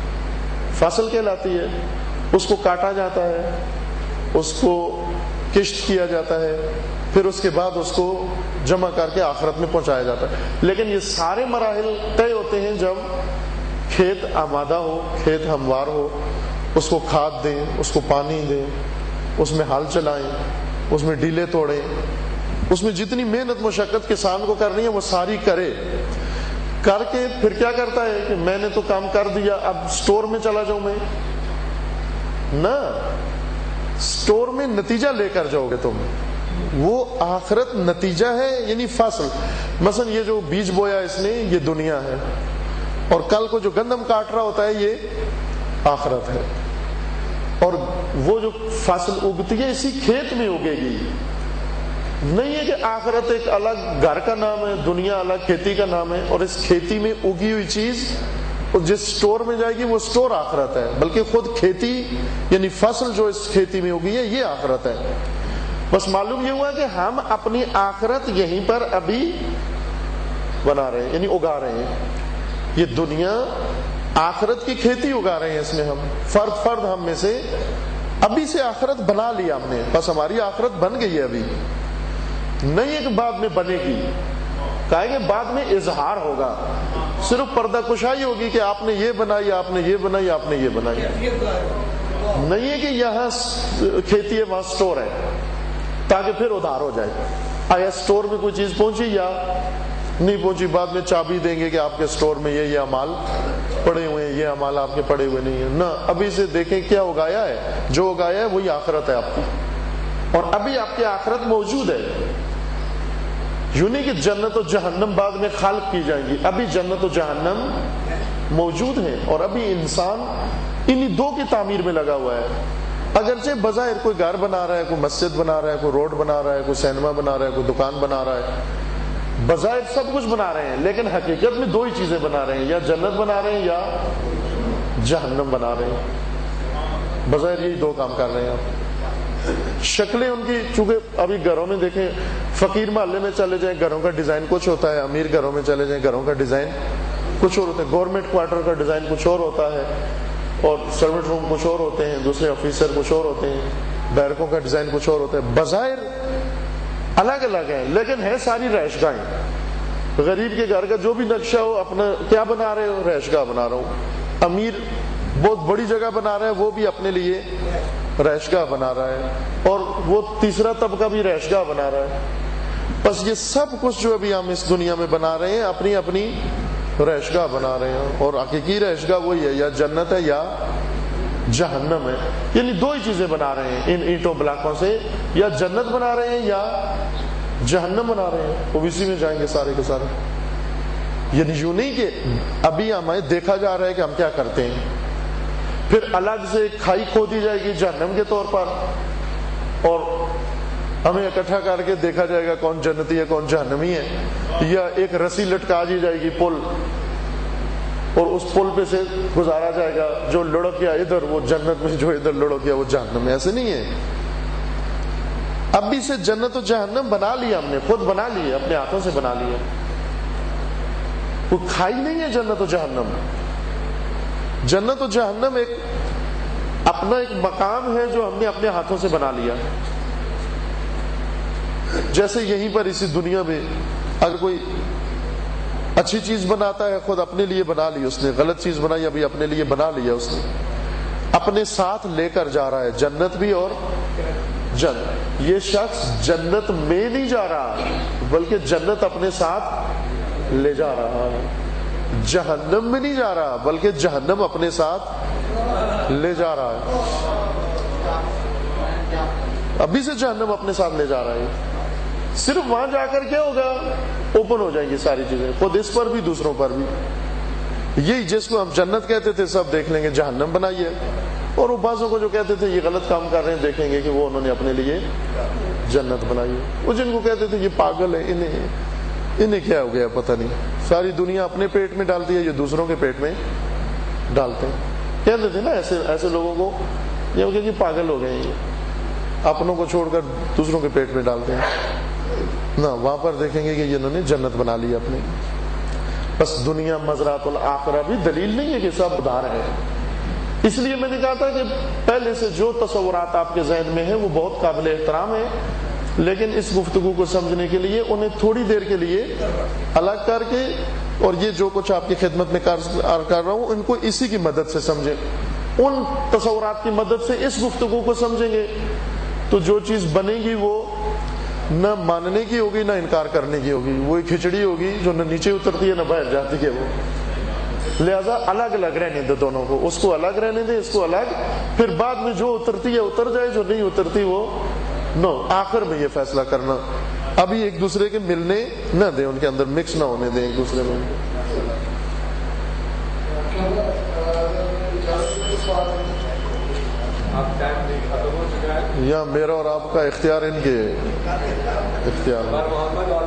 فصل کہلاتی ہے. اس کو کاٹا جاتا ہے, اس کو کشت کیا جاتا ہے, پھر اس کے بعد اس کو جمع کر کے آخرت میں پہنچایا جاتا ہے. لیکن یہ سارے مراحل طے ہوتے ہیں جب کھیت آمادہ ہو, کھیت ہموار ہو, اس کو کھاد دیں, اس کو پانی دیں, اس میں ہل چلائیں, اس میں ڈیلے توڑیں, اس میں جتنی محنت مشقت کسان کو کرنی ہے وہ ساری کرے. کر کے پھر کیا کرتا ہے کہ میں نے تو کام کر دیا, اب سٹور میں چلا جاؤں میں. نہ, سٹور میں نتیجہ لے کر جاؤ گے تم. وہ آخرت نتیجہ ہے, یعنی فصل. مثلا یہ جو بیج بویا اس نے یہ دنیا ہے, اور کل کو جو گندم کاٹ رہا ہوتا ہے یہ آخرت ہے. اور وہ جو فصل اگتی ہے اسی کھیت میں اگے گی. نہیں ہے کہ آخرت ایک الگ گھر کا نام ہے, دنیا الگ کھیتی کا نام ہے, اور اس کھیتی میں اگی ہوئی چیز جس سٹور میں جائے گی وہ سٹور آخرت ہے. بلکہ خود کھیتی یعنی فصل جو اس کھیتی میں اگی ہے یہ آخرت ہے. بس معلوم یہ ہوا کہ ہم اپنی آخرت یہیں پر ابھی بنا رہے ہیں, یعنی اگا رہے ہیں. یہ دنیا آخرت کی کھیتی اگا رہے ہیں, اس میں ہم فرد فرد ہم میں سے ابھی سے آخرت بنا لیا ہم نے. بس ہماری آخرت بن گئی ہے ابھی, نہیں ہے کہ بعد میں بنے گی. کہیں گے بعد میں اظہار ہوگا, صرف پردہ کشائی ہوگی کہ آپ نے یہ بنائی, آپ نے یہ بنائی, آپ نے یہ بنائی. نہیں ہے کہ یہاں کھیتی ہے وہاں سٹور ہے تاکہ پھر ادھار ہو جائے. آیا سٹور میں کوئی چیز پہنچی یا نہیں پہنچی, بعد میں چابی دیں گے کہ آپ کے سٹور میں یہ یہ امال پڑے ہوئے ہیں, یہ امال آپ کے پڑے ہوئے نہیں ہیں. نہ, ابھی سے دیکھیں کیا اگایا ہے. جو اگایا ہے وہی آخرت ہے آپ کی, اور ابھی آپ کی آخرت موجود ہے. یوں نہیں کہ جنت و جہنم بعد میں خلق کی جائیں گی، ابھی جنت و جہنم موجود ہیں اور ابھی انسان انہی دو کی تعمیر میں لگا ہوا ہے۔ اگرچہ بظاہر کوئی گھر بنا رہا ہے، کوئی مسجد بنا رہا ہے، کوئی روڈ بنا رہا ہے، کوئی سینما بنا رہا ہے، کوئی دکان بنا رہا ہے، بظاہر سب کچھ بنا رہے ہیں، لیکن حقیقت میں دو ہی چیزیں بنا رہے ہیں، یا جنت بنا رہے ہیں یا جہنم بنا رہے ہیں۔ بظاہر یہی دو کام کر رہے ہیں آپ۔ شکلیں ان کی چونکہ ابھی گھروں میں دیکھیں، فقیر محلے میں چلے جائیں گھروں کا ڈیزائن کچھ ہوتا ہے، امیر گھروں میں چلے جائیں گھروں کا ڈیزائن کچھ اور ہوتا ہے، گورنمنٹ کوارٹر کا ڈیزائن کچھ اور ہوتا ہے، اور سرونٹ روم کچھ اور ہوتے ہیں، دوسرے آفیسر کچھ اور ہوتے ہیں، بیرکوں کا ڈیزائن کچھ اور ہوتا ہے، بظاہر الگ الگ ہے لیکن ہے ساری رہائش گاہیں۔ غریب کے گھر کا جو بھی نقشہ ہو، اپنا کیا بنا رہے ہو؟ رہائش گاہ بنا رہا ہوں۔ امیر بہت بڑی جگہ بنا رہا ہے، وہ بھی اپنے لیے رہائش گاہ بنا رہا ہے، اور وہ تیسرا طبقہ بھی رہائش گاہ بنا رہا ہے۔ بس یہ سب کچھ جو ابھی ہم اس دنیا میں بنا رہے ہیں اپنی اپنی رہائش گاہ بنا رہے ہیں، اور حقیقی رہائش گاہ وہی ہے، یا جنت ہے یا جہنم ہے۔ یعنی دو ہی چیزیں بنا رہے ہیں ان اینٹوں بلاکوں سے، یا جنت بنا رہے ہیں یا جہنم بنا رہے ہیں، وہ اسی میں جائیں گے سارے کے سارے۔ یعنی یوں نہیں کہ ابھی ہمیں دیکھا جا رہا ہے کہ ہم کیا کرتے ہیں، پھر الگ سے ایک کھائی کھودی جائے گی جہنم کے طور پر، اور ہمیں اکٹھا کر کے دیکھا جائے گا کون جنتی ہے کون جہنمی ہے، یا ایک رسی لٹکا دی جائے گی پل، اور اس پل پہ سے گزارا جائے گا، جو لڑک گیا ادھر وہ جنت میں، جو ادھر لڑک گیا وہ جہنم میں۔ ایسے نہیں ہے، ابھی سے جنت و جہنم بنا لیا ہم نے، خود بنا لیے، اپنے ہاتھوں سے بنا لیا، وہ کھائی نہیں ہے جنت و جہنم۔ جنت و جہنم ایک اپنا ایک مقام ہے جو ہم نے اپنے ہاتھوں سے بنا لیا۔ جیسے یہیں پر اسی دنیا میں اگر کوئی اچھی چیز بناتا ہے خود اپنے لیے بنا لی اس نے، غلط چیز بنائی ابھی اپنے لیے بنا لیا اس نے، اپنے ساتھ لے کر جا رہا ہے جنت بھی اور جنت۔ یہ شخص جنت میں نہیں جا رہا بلکہ جنت اپنے ساتھ لے جا رہا ہے، جہنم میں نہیں جا رہا بلکہ جہنم اپنے ساتھ لے جا رہا ہے۔ ابھی سے جہنم اپنے ساتھ لے جا رہا ہے، صرف وہاں جا کر کیا ہوگا؟ اوپن ہو جائیں گی ساری چیزیں، خود اس پر بھی دوسروں پر بھی۔ یہی جس کو ہم جنت کہتے تھے سب دیکھ لیں گے جہنم بنائی ہے، اور وہ بعضوں کو جو کہتے تھے یہ غلط کام کر رہے ہیں دیکھیں گے کہ وہ انہوں نے اپنے لیے جنت بنائی ہے۔ وہ جن کو کہتے تھے یہ پاگل ہے، انہیں انہیں کیا ہو گیا پتہ نہیں، ساری دنیا اپنے پیٹ میں ڈالتی ہے، یہ دوسروں کے پیٹ میں ڈالتے ہیں۔ کہتے تھے نا ایسے ایسے لوگوں کو، یہ کہ پاگل ہو گئے ہیں، یہ اپنوں کو چھوڑ کر دوسروں کے پیٹ میں ڈالتے ہیں نا۔ وہاں پر دیکھیں گے کہ انہوں نے جنت بنا لی اپنی۔ بس دنیا مزرعۃ الآخرہ بھی دلیل نہیں ہے کہ سب ادھار ہے۔ اس لیے میں نے کہا تھا کہ پہلے سے جو تصورات آپ کے ذہن میں ہیں وہ بہت قابل احترام ہیں، لیکن اس گفتگو کو سمجھنے کے لیے انہیں تھوڑی دیر کے لیے الگ کر کے، اور یہ جو کچھ آپ کی خدمت میں کر رہا ہوں ان کو اسی کی مدد سے سمجھیں، ان تصورات کی مدد سے اس گفتگو کو سمجھیں گے تو جو چیز بنے گی وہ نہ ماننے کی ہوگی نہ انکار کرنے کی ہوگی، وہ ایک کھچڑی ہوگی جو نہ نیچے اترتی ہے نہ باہر جاتی ہے۔ وہ لہذا الگ الگ رہنے دے دونوں کو، اس کو الگ رہنے دے، اس کو الگ، پھر بعد میں جو اترتی ہے اتر جائے، جو نہیں اترتی وہ نو، آخر میں یہ فیصلہ کرنا۔ ابھی ایک دوسرے کے ملنے نہ دیں، ان کے اندر مکس نہ ہونے دیں ایک دوسرے میں۔ یا میرا اور آپ کا اختیار ان کے اختیار ہے۔